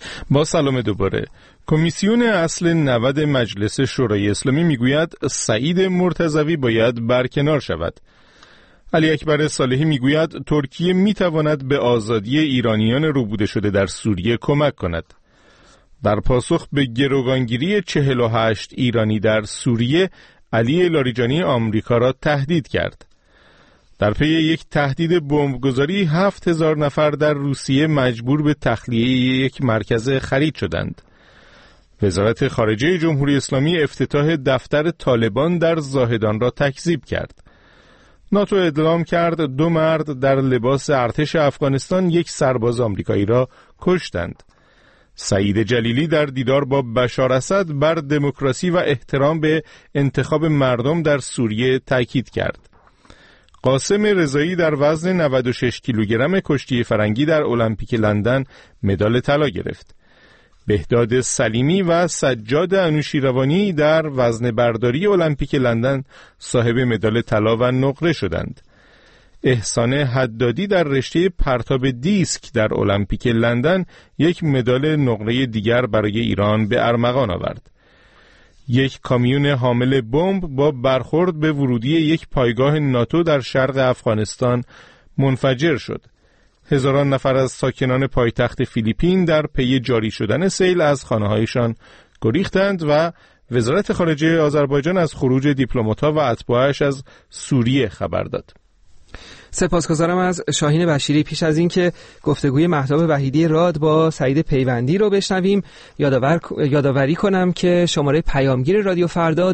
با سلام دوباره. کمیسیون اصل 90 مجلس شورای اسلامی میگوید سعید مرتضوی باید برکنار شود. علی اکبر صالحی میگوید ترکیه میتواند به آزادی ایرانیان روبوده شده در سوریه کمک کند. در پاسخ به گروگانگیری 48 ایرانی در سوریه، علی لاریجانی آمریکا را تهدید کرد. در پی یک تهدید بمبگذاری 7000 نفر در روسیه مجبور به تخلیه یک مرکز خرید شدند. وزارت خارجه جمهوری اسلامی افتتاح دفتر طالبان در زاهدان را تکذیب کرد. ناتو اعلام کرد 2 مرد در لباس ارتش افغانستان یک سرباز آمریکایی را کشتند. سعید جلیلی در دیدار با بشار اسد بر دموکراسی و احترام به انتخاب مردم در سوریه تاکید کرد. قاسم رضایی در وزن 96 کیلوگرم کشتی فرنگی در المپیک لندن مدال طلا گرفت. بهداد سلیمی و سجاد انوشیروانی در وزن برداری المپیک لندن صاحب مدال طلا و نقره شدند. احسان حدادی در رشته پرتاب دیسک در المپیک لندن یک مدال نقره دیگر برای ایران به ارمغان آورد. یک کامیون حامل بمب با برخورد به ورودی یک پایگاه ناتو در شرق افغانستان منفجر شد. هزاران نفر از ساکنان پایتخت فیلیپین در پی جاری شدن سیل از خانه‌هایشان گریختند و وزارت خارجه آذربایجان از خروج دیپلمات‌ها و اتباعش از سوریه خبر داد. سپاسگزارم از شاهین بشیری. پیش از این که گفتگوی مهتاب وحیدی راد با سعید پیوندی رو بشنویم، یادآوری کنم که شماره پیامگیر رادیو فردا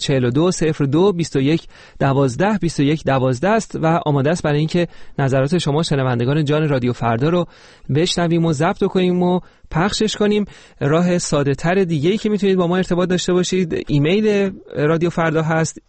20420221122112 است و آماده است برای اینکه نظرات شما شنوندگان جان رادیو فردا رو بشنویم و ضبط کنیم و پخشش کنیم. راه ساده تر دیگه‌ای که میتونید با ما ارتباط داشته باشید، ایمیل رادیو فردا هست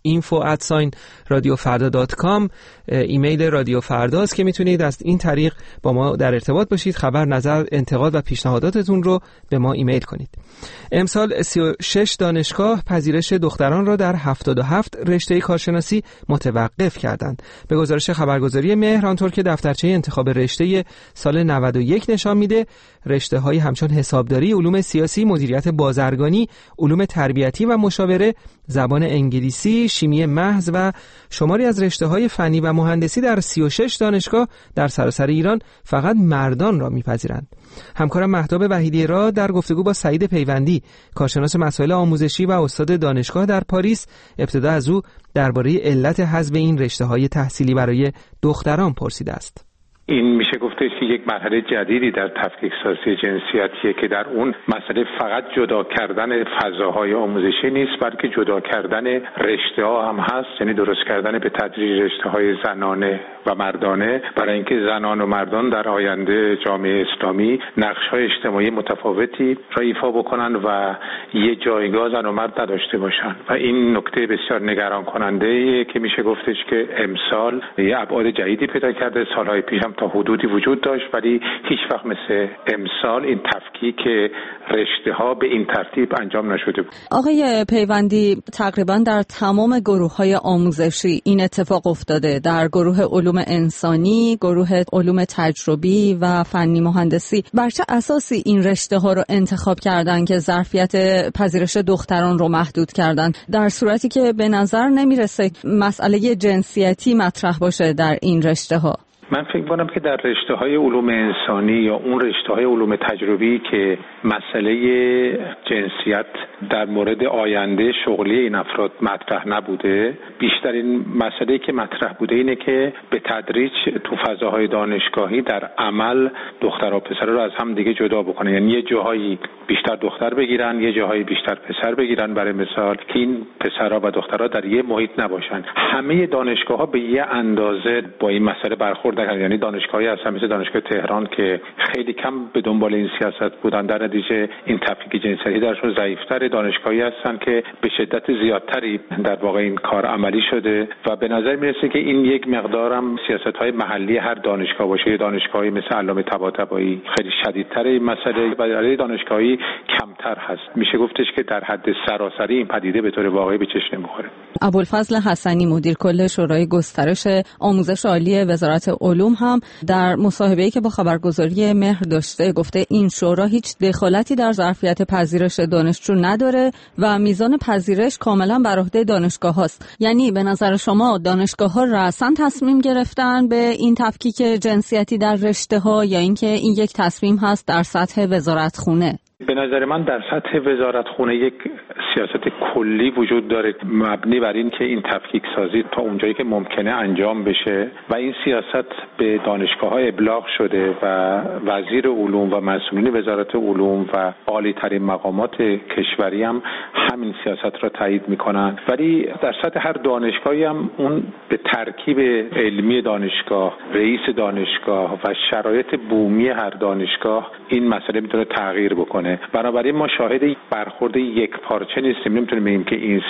info@radiofarda.com. ایمیل رادیو فردا است که میتونید از این طریق با ما در ارتباط باشید، خبر، نظر، انتقاد و پیشنهاداتتون رو به ما ایمیل کنید. امسال 36 دانشگاه پذیرش دختران را در 77 رشته کارشناسی متوقف کردند. به گزارش خبرگزاری مهر، آنطور که دفترچه انتخاب رشته سال 91 نشان میده، رشته‌های همچون حسابداری، علوم سیاسی، مدیریت بازرگانی، علوم تربیتی و مشاوره، زبان انگلیسی، شیمی محض و شماری از رشته‌های فنی و مهندسی در 36 دانشگاه در سراسر ایران فقط مردان را می‌پذیرند. همکارم مهتاب وحیدی را در گفتگو با سعید پیوندی، کارشناس مسائل آموزشی و استاد دانشگاه در پاریس، ابتدا از او درباره علت حذف این رشته‌های تحصیلی برای دختران پرسیده است. این میشه گفتش که یک مرحله جدیدی در تفکیک سازی جنسیتیه که در اون مسئله فقط جدا کردن فضاهای آموزشی نیست، بلکه جدا کردن رشته ها هم هست، یعنی درست کردن به تدریج رشته های زنانه و مردانه، برای اینکه زنان و مردان در آینده جامعه اسلامی نقش های اجتماعی متفاوتی را ایفا بکنن و یه جایگاه زن و مرد نداشته باشن. و این نکته بسیار نگران کننده که میشه گفتش که امسال یه ابعاد جدیدی پیدا کرده. سالهای پیش تا حدودی وجود داشت ولی هیچ وقت مثل امسال این تفکیک رشته ها به این ترتیب انجام نشده بود. آقای پیوندی، تقریبا در تمام گروه های آموزشی این اتفاق افتاده. در گروه علوم انسانی، گروه علوم تجربی و فنی مهندسی، بر چه اساسی این رشته ها رو انتخاب کردن که ظرفیت پذیرش دختران رو محدود کردن، در صورتی که به نظر نمیرسه مسئله جنسیتی مطرح باشه در این رشته ها؟ من فکر کنم که در رشته‌های علوم انسانی یا اون رشته‌های علوم تجربی که مسئله جنسیت در مورد آینده شغلی این افراد مطرح نبوده، بیشترین مسئله‌ای که مطرح بوده اینه که به تدریج تو فضاهای دانشگاهی در عمل دختر و پسر رو از هم دیگه جدا بکنه، یعنی یه جاهایی بیشتر دختر بگیرن، یه جاهایی بیشتر پسر بگیرن، برای مثال که این پسرها و دخترها در یه محیط نباشن. همه دانشگاه‌ها به یه اندازه با این مسئله برخورد نکردن، یعنی دانشگاهی هستن مثل دانشگاه تهران که خیلی کم به دنبال این سیاست بودن، در نتیجه این تفکیک جنسیتی درشون ضعیف‌تر. دانشگاهی هستن که به شدت زیادتری در واقع این کار عملی شده و به نظر میرسه که این یک مقدارم سیاست‌های محلی هر دانشگاه باشه. دانشگاهی مثل علامه طباطبایی خیلی شدیدتر این مسئله و در دانشگاهی کمتر هست. میشه گفتش که در حد سراسری این پدیده به طور واقعی به چشم نمی‌خوره. ابوالفضل حسنی، مدیر کل شورای گسترش آموزش عالی وزارت علوم هم در مصاحبه‌ای که با خبرگزاری مهر داشته گفته این شورا هیچ دخالتی در ظرفیت پذیرش دانشجو نداره و میزان پذیرش کاملا بر عهده دانشگاه‌هاست. یعنی به نظر شما دانشگاه‌ها رأساً تصمیم گرفتن به این تفکیک جنسیتی در رشته‌ها یا اینکه این یک تصمیم هست در سطح وزارتخونه؟ به نظر من در سطح وزارتخونه یک سیاست کلی وجود داره مبنی بر این که این تفکیک سازی تا اونجایی که ممکنه انجام بشه و این سیاست به دانشگاه‌ها ابلاغ شده و وزیر علوم و مسئولین وزارت علوم و عالی‌ترین مقامات کشوری هم همین سیاست را تایید می‌کنن. ولی در سطح هر دانشگاهی هم اون به ترکیب علمی دانشگاه، رئیس دانشگاه و شرایط بومی هر دانشگاه این مسئله میتونه تغییر بکنه. بنابراین ما شاهد برخورد یک پارچه نیستیم. نمیتونیم بگیم که این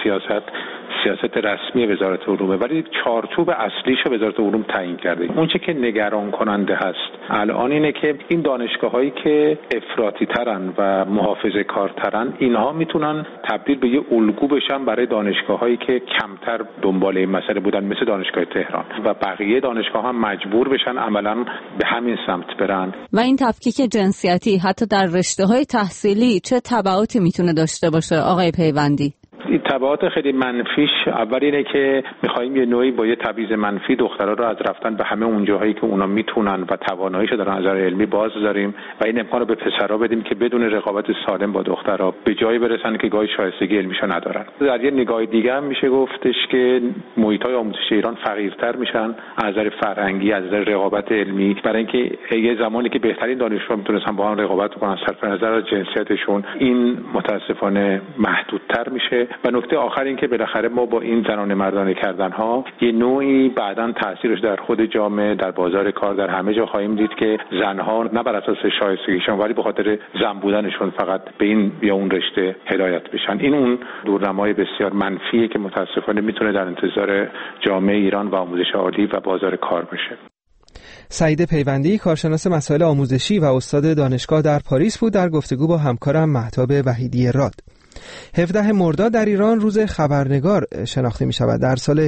سیاست رسمی وزارت علومه، ولی چارچوب اصلیش وزارت علوم تعیین کرده. اون چه که نگران کننده هست الان اینه که این دانشگاه‌هایی که افراطی ترن و محافظه کارترن اینها میتونن تبدیل به یه الگو بشن برای دانشگاه‌هایی که کمتر دنبال این مسئله بودن مثل دانشگاه تهران و بقیه دانشگاه‌ها هم مجبور بشن عملاً به همین سمت برن. و این تفکیک جنسیتی حتی در رشته‌های تحصیلی چه تبعاتی میتونه داشته باشه آقای پیوندی؟ این تبعات خیلی منفیش اول اینه که می‌خوایم یه نوعی با یه تبعیض منفی دخترها رو از رفتن به همه اون جاهایی که اونا میتونن و تواناییشو دارن از نظر علمی باز داریم و این امکان رو به پسرها بدیم که بدون رقابت سالم با دخترها به جایی برسن که گاهی شایستگی علمیشو ندارن. در یه نگاه دیگه هم میشه گفتش که محیط‌های آموزشی ایران فقیرتر میشن از نظر فرهنگی، از نظر رقابت علمی، برای اینکه یه زمانی که بهترین دانشجوها میتونن با هم رقابت کنن صرف نظر از جنسیتشون این متاسفانه محدودتر میشه. و نکته آخر این که بالاخره ما با این زنانه مردانه کردن‌ها یه نوعی بعداً تاثیرش در خود جامعه، در بازار کار، در همه جا خواهیم دید که زنها نه بر اساس شایستگیشون ولی به خاطر زن بودنشون فقط به این یا اون رشته هدایت بشن. این اون دورنمای بسیار منفیه که متاسفانه میتونه در انتظار جامعه ایران و آموزش عالی و بازار کار بشه. سعید پیوندی، کارشناس مسائل آموزشی و استاد دانشگاه در پاریس بود در گفتگو با همکارم مهتاب وحیدی راد. 17 مرداد در ایران روز خبرنگار شناخته می شود. در سال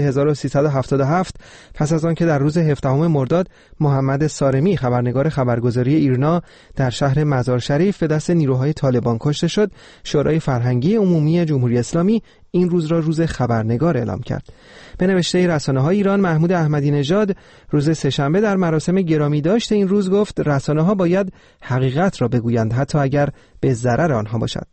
1377 پس از آن که در روز 17 مرداد محمد سارمی خبرنگار خبرگزاری ایرنا در شهر مزار شریف به دست نیروهای طالبان کشته شد، شورای فرهنگی عمومی جمهوری اسلامی این روز را روز خبرنگار اعلام کرد. به نوشته رسانه‌های ایران، محمود احمدی نژاد روز سه‌شنبه در مراسم گرامی داشت این روز گفت رسانه‌ها باید حقیقت را بگویند حتی اگر به ضرر آنها باشد.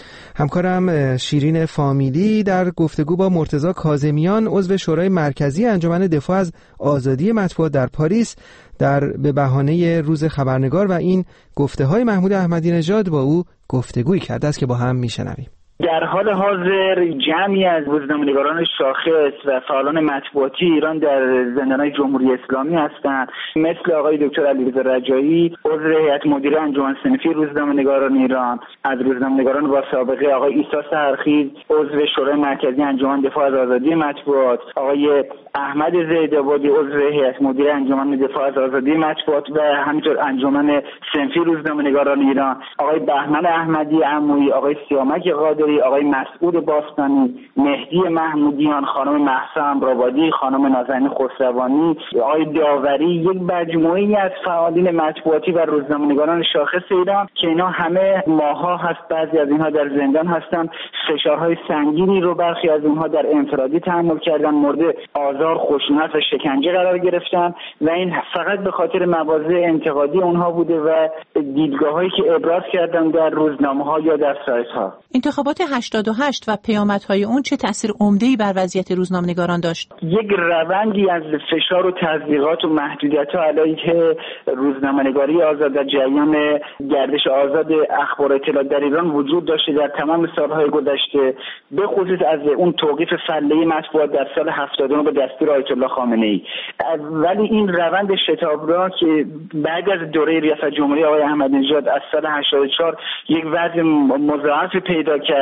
همکارم شیرین فامیلی در گفتگو با مرتضی کاظمیان عضو شورای مرکزی انجمن دفاع از آزادی مطبوعات در پاریس به بهانه روز خبرنگار و این گفته‌های محمود احمدی نژاد با او گفتگویی کرده است که با هم میشنویم. در حال حاضر جمعی از روزنامه‌نگاران شاخص و فعالان مطبوعاتی ایران در زندان‌های جمهوری اسلامی هستند، مثل آقای دکتر علیرضا رجایی عضو هیئت مدیره انجمن صنفی روزنامه‌نگاران ایران، از روزنامه‌نگاران با سابقه آقای عیسی سحرخیز عضو شورای مرکزی انجمن دفاع از آزادی مطبوعات، آقای احمد زیدآبادی عضو هیئت مدیره انجمن دفاع از آزادی مطبوعات و همینطور انجمن صنفی روزنامه‌نگاران ایران، آقای بهمن احمدی عمویی، آقای سیامک قادری، آقای مسعود باستانی، مهدی محمودیان، خانم مهسا امرآبادی، خانم نازنین خسروانی، آقای داوری، یک مجموعه‌ای از فعالین مطبوعاتی و روزنامه‌نگاران شاخص ایران که اینا همه ماها هست، بعضی از اینها در زندان هستن، فشارهای سنگینی رو برخی از اونها در انفرادی تحمل کردن، مورد آزار، خشونت و شکنجه قرار گرفتن و این فقط به خاطر مواضع انتقادی اونها بوده و دیدگاه‌هایی که ابراز کردن در روزنامه‌ها یا در سایت‌ها. انتخابات 88 و پیامدهای اون چه تأثیر عمده‌ای بر وضعیت روزنامه‌نگاران داشت؟ یک روندی از فشار و تضییقات و محدودیت‌ها علیه روزنامه‌نگاری آزاد در جریان گردش آزاد اخبار اطلاعات در ایران وجود داشته در تمام سال‌های گذشته، به خصوص از اون توقیف فله مطبوعات در سال 79 به دستور آیت الله خامنه‌ای. ولی این روند شتابراه که بعد از دوره ریاست جمهوری آقای احمدی نژاد از سال 84 یک وضع مضاعف پیدا کرد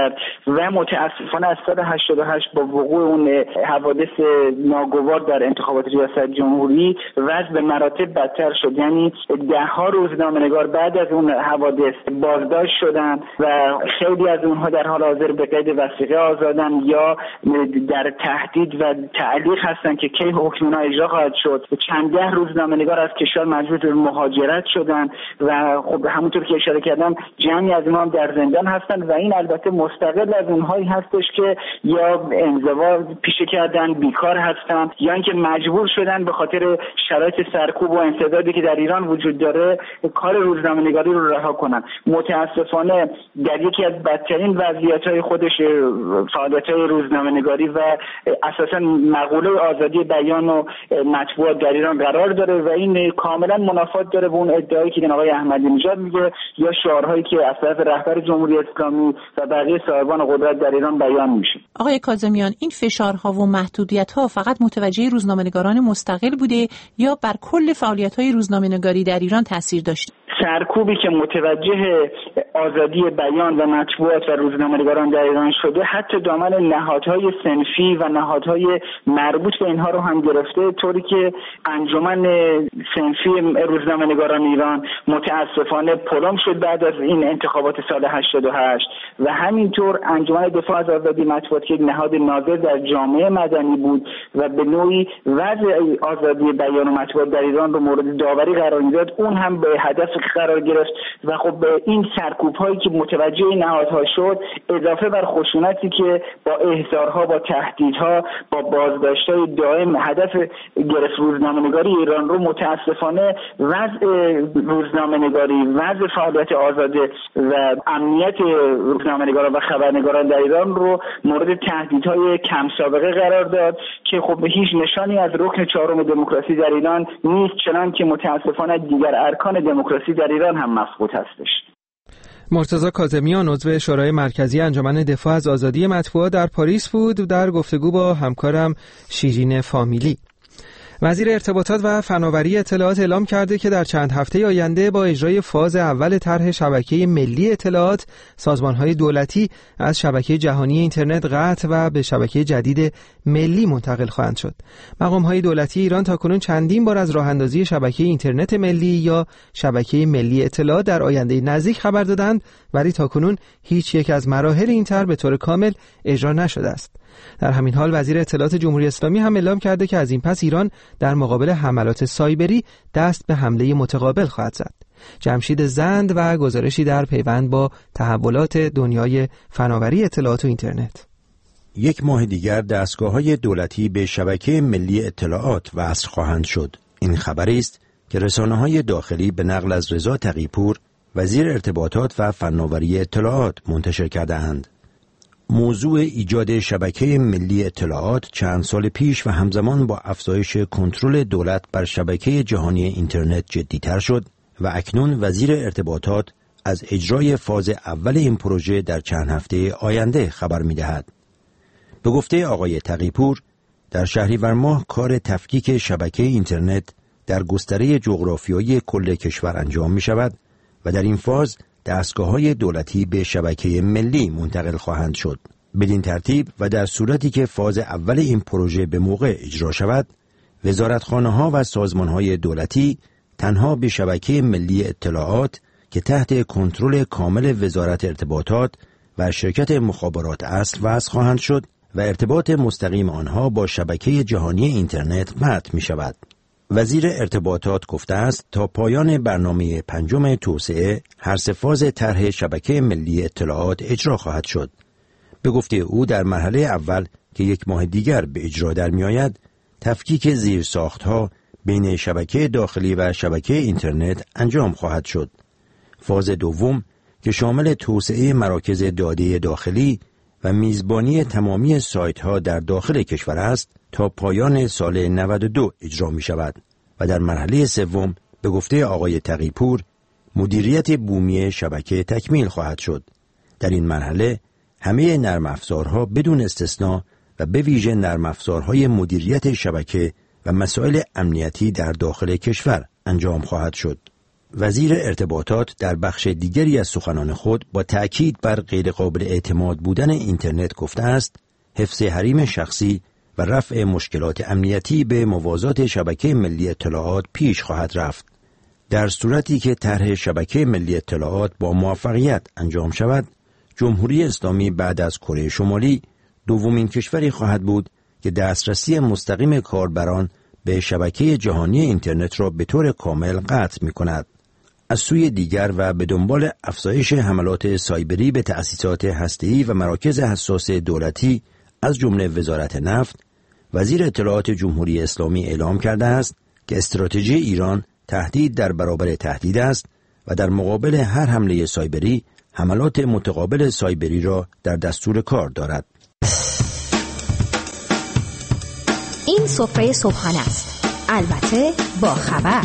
کرد و متاسفانه از سال 88 با وقوع اون حوادث ناگوار در انتخابات ریاست جمهوری وضع به مراتب بدتر شد. یعنی ده‌ها روزنامه‌نگار بعد از اون حوادث بازداشت شدن و خیلی از اونها در حال حاضر به قید وثیقه آزادن یا در تهدید و تعلیق هستن که کی حکم اونها اجرا خواهد شد. چند ده روزنامه‌نگار از کشور مجبور به مهاجرت شدن و خب همونطور که اشاره کردم جمعی از اونها هم در زندان هستن و این البته مستقل از اونهایی هستش که یا انزوا پیشه کردن، بیکار هستن یا اینکه مجبور شدن به خاطر شرایط سرکوب و انسدادی که در ایران وجود داره کار روزنامه‌نگاری رو رها کنن. متاسفانه در یکی از بدترین وضعیت‌های خودش فعالیت‌های روزنامه‌نگاری و اساساً مقوله آزادی بیان و مطبوعات در ایران قرار داره و این کاملا منافات داره با اون ادعایی که آقای احمدی نژاد میگه یا شعارهایی که از طرف رهبر جمهوری اسلامی و بقیه صاحبان قدرت در ایران بیان میشه. آقای کاظمیان، این فشارها و محدودیت‌ها فقط متوجه روزنامه‌نگاران مستقل بوده یا بر کل فعالیت‌های روزنامه‌نگاری در ایران تاثیر داشته؟ سرکوبی که متوجه آزادی بیان و مطبوعات و روزنامه‌نگاران در ایران شده حتی دامن نهادهای صنفی و نهادهای مربوط به اینها رو هم گرفته، طوری که انجمن صنفی روزنامه‌نگاران ایران متاسفانه پلم شد بعد از این انتخابات سال 88 و همینطور انجمن دفاع از آزادی مطبوعات که نهاد ناظر در جامعه مدنی بود و به نوعی وضع آزادی بیان و مطبوعات در ایران رو مورد داوری قرار میداد، اون هم به هدف قرار گرفت و خب به این سرکوب هایی که متوجه این نهادها شد اضافه بر خشونتی که با احضارها، با تهدیدها، با بازداشت‌های دائم هدف گرفت روزنامه‌نگاری ایران رو، متاسفانه وضع روزنامه‌نگاری، وضع فعالیت آزاده و امنیت روزنامه‌نگاران و خبرنگاران در ایران رو مورد تهدیدهای کم سابقه قرار داد که خب هیچ نشانی از رکن چهارم دموکراسی در ایران نیست، چنانکه متاسفانه دیگر ارکان دموکراسی در ایران هم مفقود هستش. مرتضی کاظمیان عضو شورای مرکزی انجمن دفاع از آزادی مطبوعات در پاریس بود در گفتگو با همکارم شیرین فامیلی. وزیر ارتباطات و فناوری اطلاعات اعلام کرده که در چند هفته آینده با اجرای فاز اول طرح شبکه ملی اطلاعات، سازمان‌های دولتی از شبکه جهانی اینترنت قطع و به شبکه جدید ملی منتقل خواهند شد. مقام‌های دولتی ایران تاکنون چندین بار از راه‌اندازی شبکه اینترنت ملی یا شبکه ملی اطلاعات در آینده نزدیک خبر دادند، ولی تاکنون هیچ یک از مراحل این طرح به طور کامل اجرا نشده است. در همین حال وزیر اطلاعات جمهوری اسلامی هم اعلام کرده که از این پس ایران در مقابل حملات سایبری دست به حمله متقابل خواهد زد. جمشید زند و گزارشی در پیوند با تحولات دنیای فناوری اطلاعات و اینترنت. یک ماه دیگر دستگاه‌های دولتی به شبکه ملی اطلاعات وصل خواهند شد. این خبری است که رسانه‌های داخلی به نقل از رضا تقی‌پور، وزیر ارتباطات و فناوری اطلاعات منتشر کرده‌اند. موضوع ایجاد شبکه ملی اطلاعات چند سال پیش و همزمان با افزایش کنترل دولت بر شبکه جهانی اینترنت جدی‌تر شد و اکنون وزیر ارتباطات از اجرای فاز اول این پروژه در چند هفته آینده خبر می‌دهد. به گفته آقای تقی‌پور، در شهریور ماه کار تفکیک شبکه اینترنت در گستره جغرافیایی کل کشور انجام می‌شود و در این فاز دستگاه‌های دولتی به شبکه ملی منتقل خواهند شد. بدین ترتیب و در صورتی که فاز اول این پروژه به موقع اجرا شود، وزارتخانه‌ها و سازمان‌های دولتی تنها به شبکه ملی اطلاعات که تحت کنترل کامل وزارت ارتباطات و شرکت مخابرات اصل وصل خواهند شد و ارتباط مستقیم آنها با شبکه جهانی اینترنت قطع می‌شود. وزیر ارتباطات گفته است تا پایان برنامه پنجم توسعه هر سه فاز طرح شبکه ملی اطلاعات اجرا خواهد شد. به گفته او در مرحله اول که یک ماه دیگر به اجرا در می آید، تفکیک زیرساخت‌ها بین شبکه داخلی و شبکه اینترنت انجام خواهد شد. فاز دوم که شامل توسعه مراکز داده داخلی و میزبانی تمامی سایت‌ها در داخل کشور است تا پایان سال 92 اجرا می شود و در مرحله سوم به گفته آقای تقی‌پور مدیریت بومی شبکه تکمیل خواهد شد. در این مرحله همه نرم افزارها بدون استثنا و به ویژه نرم افزارهای مدیریت شبکه و مسائل امنیتی در داخل کشور انجام خواهد شد. وزیر ارتباطات در بخش دیگری از سخنان خود با تأکید بر غیرقابل اعتماد بودن اینترنت گفته است حفظ حریم شخصی و رفع مشکلات امنیتی به موازات شبکه ملی اطلاعات پیش خواهد رفت. در صورتی که طرح شبکه ملی اطلاعات با موفقیت انجام شود، جمهوری اسلامی بعد از کره شمالی دومین کشوری خواهد بود که دسترسی مستقیم کاربران به شبکه جهانی اینترنت را به طور کامل قطع می کند. از سوی دیگر و به دنبال افزایش حملات سایبری به تأسیسات هسته‌ای و مراکز حساس دولتی از جمله وزارت نفت، وزیر اطلاعات جمهوری اسلامی اعلام کرده است که استراتژی ایران تهدید در برابر تهدید است و در مقابل هر حمله سایبری حملات متقابل سایبری را در دستور کار دارد. این سفره صبحانه است، البته با خبر.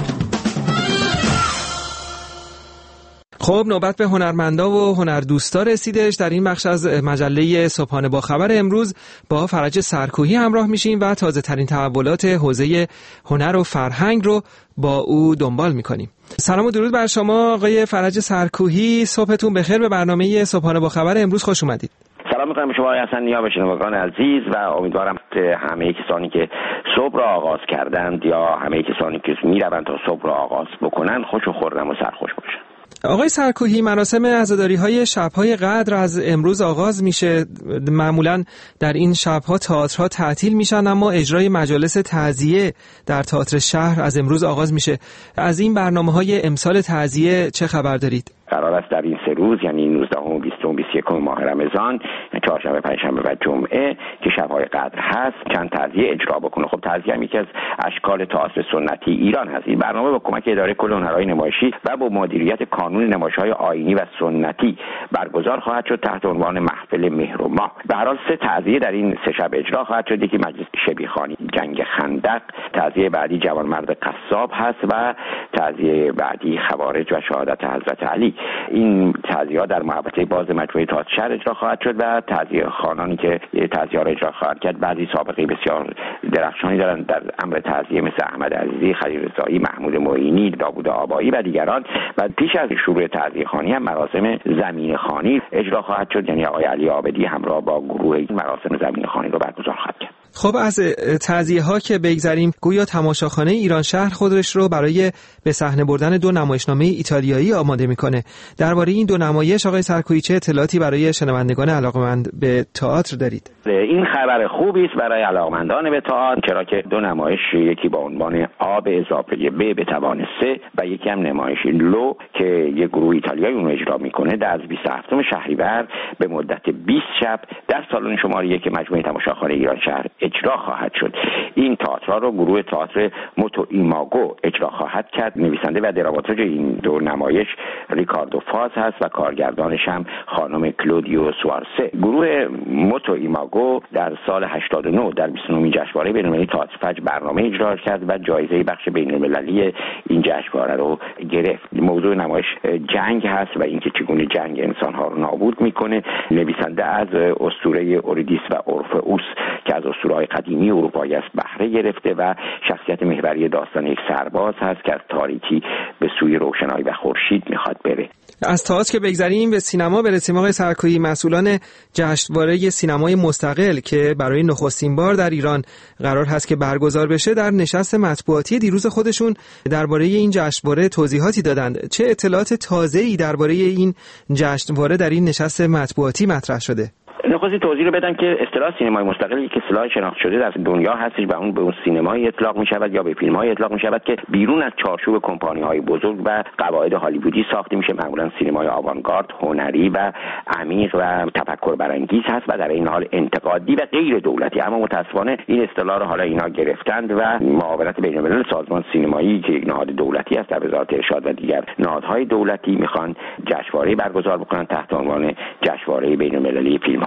خب نوبت به هنرمندا و هنردوستا رسیدش. در این بخش از مجله صبحانه با خبر امروز با فرج سرکوهی همراه میشیم و تازه ترین تحولات حوزه هنر و فرهنگ رو با او دنبال میکنیم. سلام و درود بر شما آقای فرج سرکوهی، صبحتون بخیر. به برنامه صبحانه با خبر امروز خوش اومدید. سلام میکنم به شما آقای حسن‌نیا، به شنوندگان عزیز و امیدوارم همه کسانی که صبح را آغاز کردند یا همه کسانی که میروند تا صبح را آغاز بکنند خوش و خرم و سرخوش باشند. آقای سرکوهی، مراسم عزاداری‌های شب‌های قدر از امروز آغاز میشه. معمولاً در این شب‌ها تئاترها تعطیل میشن، اما اجرای مجالس تعزیه در تئاتر شهر از امروز آغاز میشه. از این برنامه‌های امسال تعزیه چه خبر دارید؟ قرار است در این 3 روز یعنی 19 و 20 و 21 ماه رمضان، چهارشنبه، پنجشنبه و جمعه که شب‌های قدر هست، چند تعزیه اجرا بکنه. خب تعزیه هم یکی از اشکال تئاتر سنتی ایران هست. این برنامه با کمک اداره کل هنرهای نمایشی و با مدیریت کانون نمایش‌های آیینی و سنتی برگزار خواهد شد تحت عنوان محفل مهر و ماه. به هر حال 3 تعزیه در این 3 شب اجرا خواهد شد. یکی مجلس شبیخانی جنگ خندق، تعزیه بعدی جوانمرد قصاب هست و تعزیه بعدی خوارج و شهادت حضرت علی. این تعزیه‌ها در محوطه باز مجموعه تئاتر شهر اجرا خواهد شد و تعزیه خوانانی که تعزیه را اجرا خواهد کرد بعضی سابقه بسیار درخشانی دارند در امر تعزیه، مثل احمد عزیزی، خلیل رضایی، محمود معینی، داوود آبایی و دیگران. و پیش از شروع تعزیه خوانی هم مراسم زمین خوانی اجرا خواهد شد، یعنی آقای علی عابدی همراه با گروه این مراسم زمین خوانی رو برگزار خواهد کرد. خب از تعزیه‌ها که بگذریم، گویا تماشاخانه ایران شهر خودش رو برای به صحنه بردن 2 نمایشنامه ایتالیایی آماده میکنه. درباره این 2 نمایش آقای سرکوهی چه اطلاعاتی برای شنوندگان علاقه‌مند به تئاتر دارید؟ این خبر خوبی است برای علاقه‌مندان به تئاتر، چرا که 2 نمایش، یکی با عنوان آب اضافه ب به توان 3 و یکی هم نمایش لو که یک گروه ایتالیایی اون اجرا میکنه، در 27 شهریور به مدت 20 شب در سالن شماره 1 مجموعه تماشاخانه ایران شهر اجرا خواهد شد. این تئاترها رو گروه تئاتر موتو ایماگو اجرا خواهد کرد. نویسنده و دراماتورگ این 2 نمایش ریکاردو فاز هست و کارگردانش هم خانم کلودیو سوارسه. گروه موتو ایماگو در سال 89 در 29 جشنواره بین‌المللی تئاتر فجر برنامه اجرا کرد و جایزه بخش بین‌المللی این جشنواره رو گرفت. موضوع نمایش جنگ هست و اینکه چگونه جنگ انسان‌ها رو نابود می‌کنه. نویسنده از اسطوره اوریدیس و اورفئوس که از اسطوره‌های قدیمی اروپایی است بهره گرفته و شخصیت محوری داستان یک سرباز هست که از تاریکی به سوی روشنایی و خورشید میخواد بره. از تئاتر که بگذریم به سینما برسیم آقای سرکوهی، مسئولان جشنواره سینمای مستقل که برای نخستین بار در ایران قرار هست که برگزار بشه، در نشست مطبوعاتی دیروز خودشون درباره این جشنواره توضیحاتی دادند. چه اطلاعات تازه‌ای درباره این جشنواره در این نشست مطبوعاتی مطرح شده؟ نخواهی توضیح رو بدم که اصطلاح سینمای مستقل یک اصطلاح شناخته شده در دنیا هستش و به اون سینمایی اطلاق می شود یا به فیلم های اطلاق می شود که بیرون از چارچوب کمپانی های بزرگ و قواعد هالیوودی ساخته میشه. معمولا سینمای آوانگارد، هنری و عمیق و تفکر برانگیز هست و در این حال انتقادی و غیر دولتی. اما متاسفانه این اصطلاح رو حالا اینا گرفتند و معاونت بین‌الملل سازمان سینمایی که نهاد دولتی است در وزارت ارشاد و دیگر نهادهای دولتی میخوان جشنواره برگزار بکنن تحت عنوان جشنواره بین‌المللی فیلم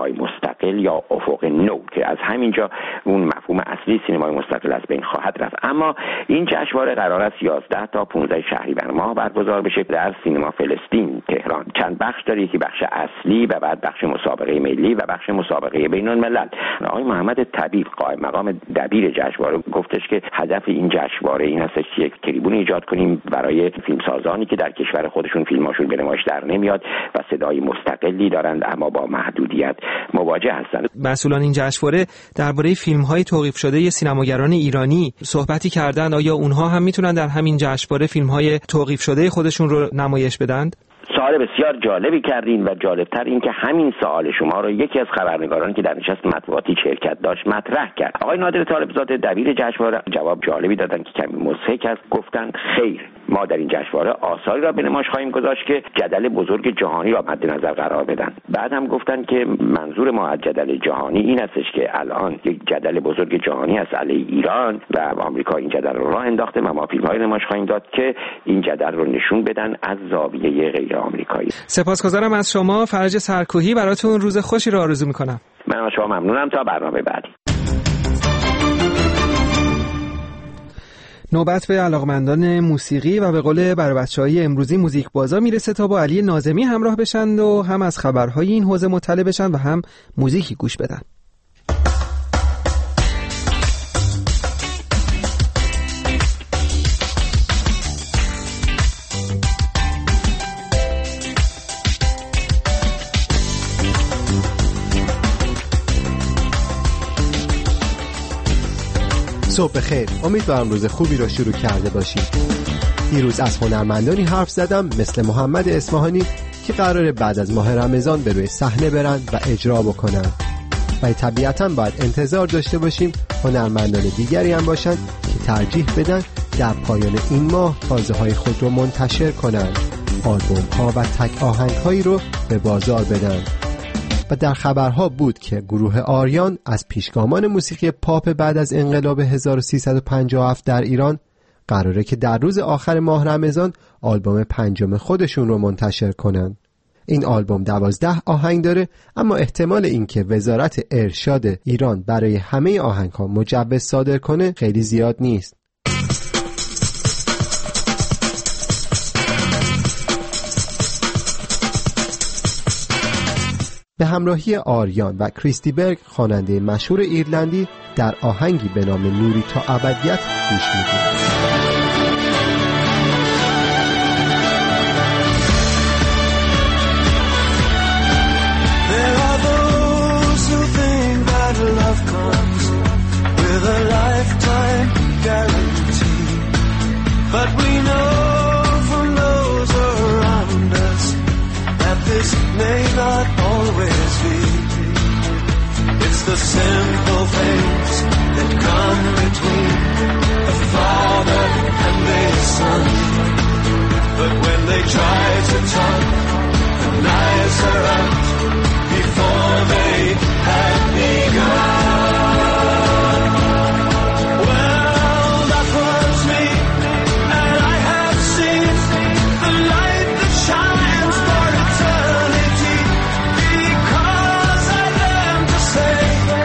سینمای مستقل یا افق نو که از همینجا اون مفهوم اصلی سینمای مستقل از بین خواهد رفت. اما این جشنواره قرار است 11 تا 15 شهریور ماه برگزار بشه در سینما فلسطین تهران. چند بخش داره، یکی بخش اصلی و بعد بخش مسابقه ملی و بخش مسابقه بین الملل. آقای محمد طبیب قائم مقام دبیر جشنواره گفتش که هدف این جشنواره این هستش که یک تریبون ایجاد کنیم برای فیلمسازانی که در کشور خودشون فیلماشون به نمایش در نمیاد و صدای مستقلی دارند اما با محدودیت مواجه هستند. مسئولان این جشنواره درباره فیلم‌های توقیف شده سینماگران ایرانی صحبتی کردند. آیا اونها هم میتونن در همین جشنواره فیلم‌های توقیف شده خودشون رو نمایش بدند؟ سوال بسیار جالبی کردین و جالبتر این که همین سوال شما رو یکی از خبرنگارانی که در نشست مطبوعاتی شرکت داشت مطرح کرد. آقای نادر طالبزاده دبیر جشنواره جواب جالبی دادن که کمی مضحک است. گفتند خیر، ما در این جشنواره آثاری را به نمایش خواهیم گذاشت که جدل بزرگ جهانی را مد نظر قرار بدن. بعد هم گفتن که منظور ما از جدل جهانی این هستش که الان یک جدل بزرگ جهانی است علیه ایران و آمریکا این جدل رو راه انداخته و ما فیلم‌های نمایش خواهیم داد که این جدل رو نشون بدن از زاویه غیر آمریکایی. سپاسگزارم از شما فرج سرکوهی. براتون روز خوشی رو آرزو می‌کنم. من از شما ممنونم. تا برنامه بعدی. نوبت به علاقمندان موسیقی و به قول برای بچه‌های امروزی موزیک بازار میرسه تا با علی ناظمی همراه بشن و هم از خبرهای این حوزه مطلع بشن و هم موزیکی گوش بدن. صبح بخیر، امیدوارم روز خوبی رو شروع کرده باشید. دیروز از هنرمندانی حرف زدم مثل محمد اصفهانی که قراره بعد از ماه رمضان به روی صحنه برن و اجرا بکنن و طبیعتاً باید انتظار داشته باشیم هنرمندان دیگری هم باشن که ترجیح بدن در پایان این ماه تازه‌های خود رو منتشر کنن، آلبوم ها و تک آهنگ هایی رو به بازار بدن. و در خبرها بود که گروه آریان از پیشگامان موسیقی پاپ بعد از انقلاب 1357 در ایران قراره که در روز آخر ماه رمضان آلبوم 5 خودشون رو منتشر کنن. این آلبوم 12 آهنگ داره، اما احتمال اینکه وزارت ارشاد ایران برای همه آهنگ‌ها مجوز صادر کنه خیلی زیاد نیست. به همراهی آریان و کریستی برگ خواننده مشهور ایرلندی در آهنگی به نام نوری تا ابدیت گوش میدیم. The simple things that come between a father and their son. But when they try to talk, the knives are out before they have begun. Well, that was me, and I have seen the light that shines for eternity, because I learned to say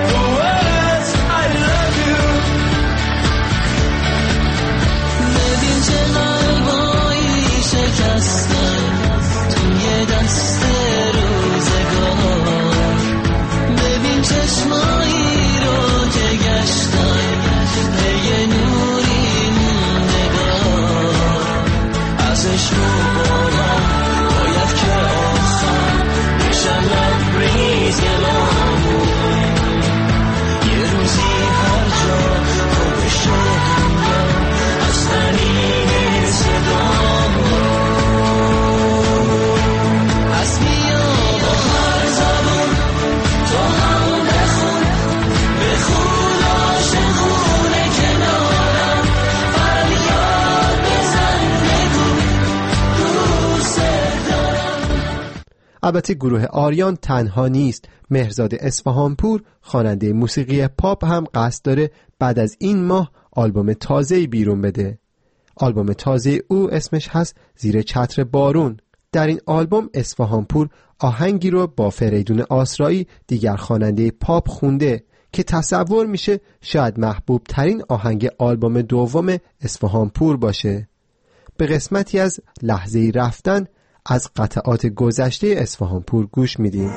البته گروه آریان تنها نیست. مهرزاد اصفهانپور خواننده موسیقی پاپ هم قصد داره بعد از این ماه آلبوم تازه‌ای بیرون بده. آلبوم تازه او اسمش هست زیر چتر بارون. در این آلبوم اصفهانپور آهنگی رو با فریدون آسرایی دیگر خواننده پاپ خونده که تصور میشه شاید محبوب ترین آهنگ آلبوم دوم اصفهانپور باشه. به قسمتی از لحظه‌ای رفتن از قطعات گذشته اصفهانپور گوش میدیم.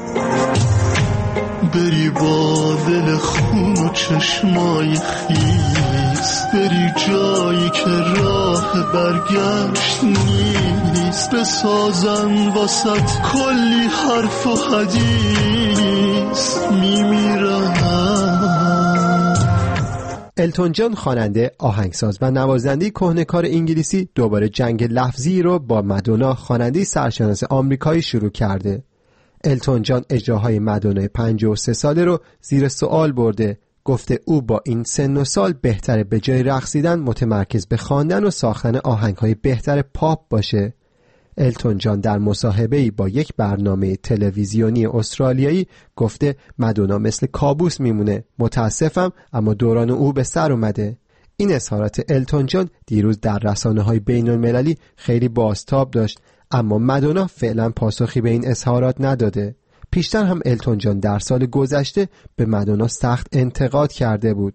بری با دل خون و چشمای خیس، بری جایی که راه برگشت نیست، بسازن واسط کلی حرف و حدیث، میمیرم. التون جان خواننده، آهنگساز و نوازنده کهنه‌کار انگلیسی دوباره جنگ لفظی رو با مادونا خواننده سرشناس آمریکایی شروع کرده. التون جان اجراهای مادونای 53 ساله رو زیر سوال برده. گفته او با این سن و سال بهتره به جای رقصیدن متمرکز به خواندن و ساختن آهنگ‌های بهتر پاپ باشه. التون جان در مصاحبه‌ای با یک برنامه تلویزیونی استرالیایی گفته مادونا مثل کابوس میمونه. متاسفم اما دوران او به سر اومده. این اظهارات التون جان دیروز در رسانه‌های بین‌المللی خیلی بازتاب داشت، اما مادونا فعلا پاسخی به این اظهارات نداده. پیشتر هم التون جان در سال گذشته به مادونا سخت انتقاد کرده بود.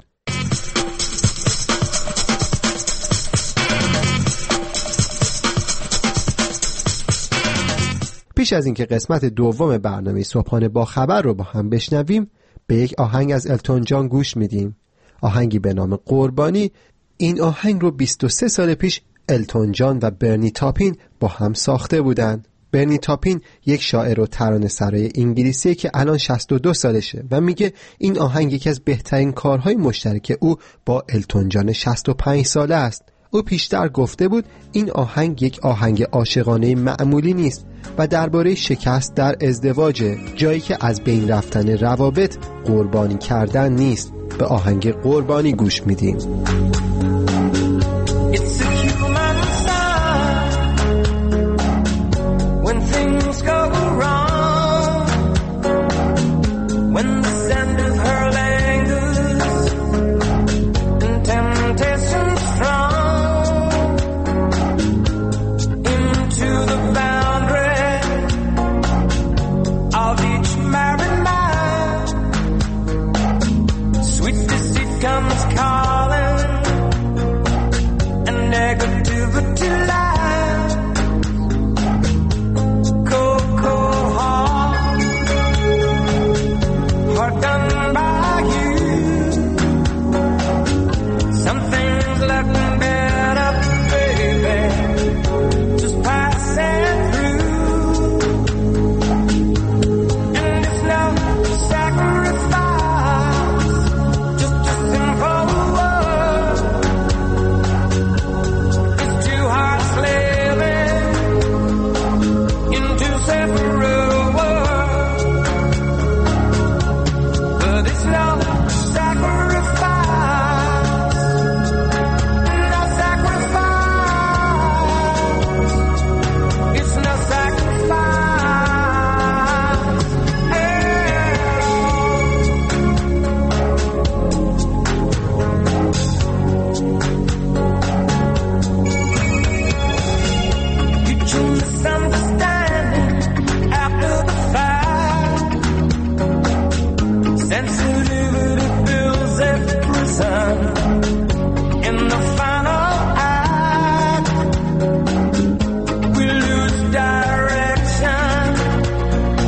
پیش از اینکه قسمت دوم برنامه صبحانه با خبر رو با هم بشنویم، به یک آهنگ از التون جان گوش میدیم. آهنگی به نام قربانی. این آهنگ رو 23 سال پیش التون جان و برنی تاپین با هم ساخته بودند. برنی تاپین یک شاعر و ترانه‌سرای انگلیسی که الان 62 سالشه و میگه این آهنگ یکی از بهترین کارهای مشترک او با التون جان 65 ساله است. او پیشتر گفته بود این آهنگ یک آهنگ عاشقانه معمولی نیست و درباره شکست در ازدواجه، جایی که از بین رفتن روابط قربانی کردن نیست. به آهنگ قربانی گوش میدیم.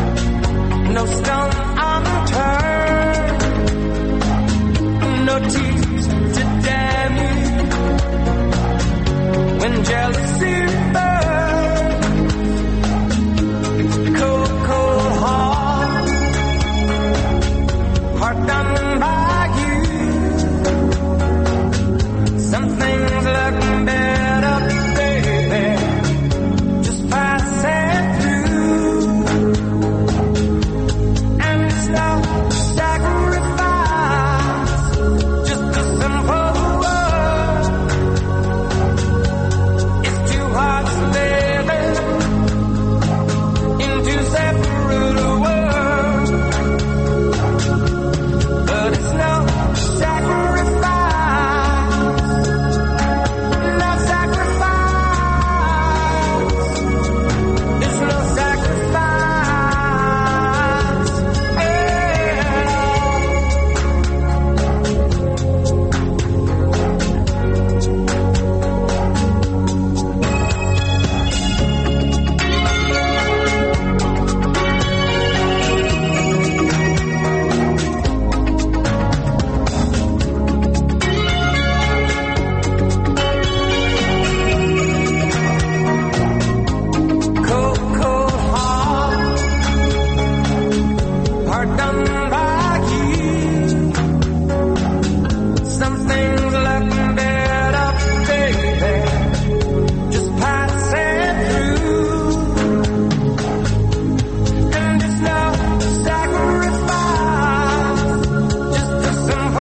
No stone unturned, no tears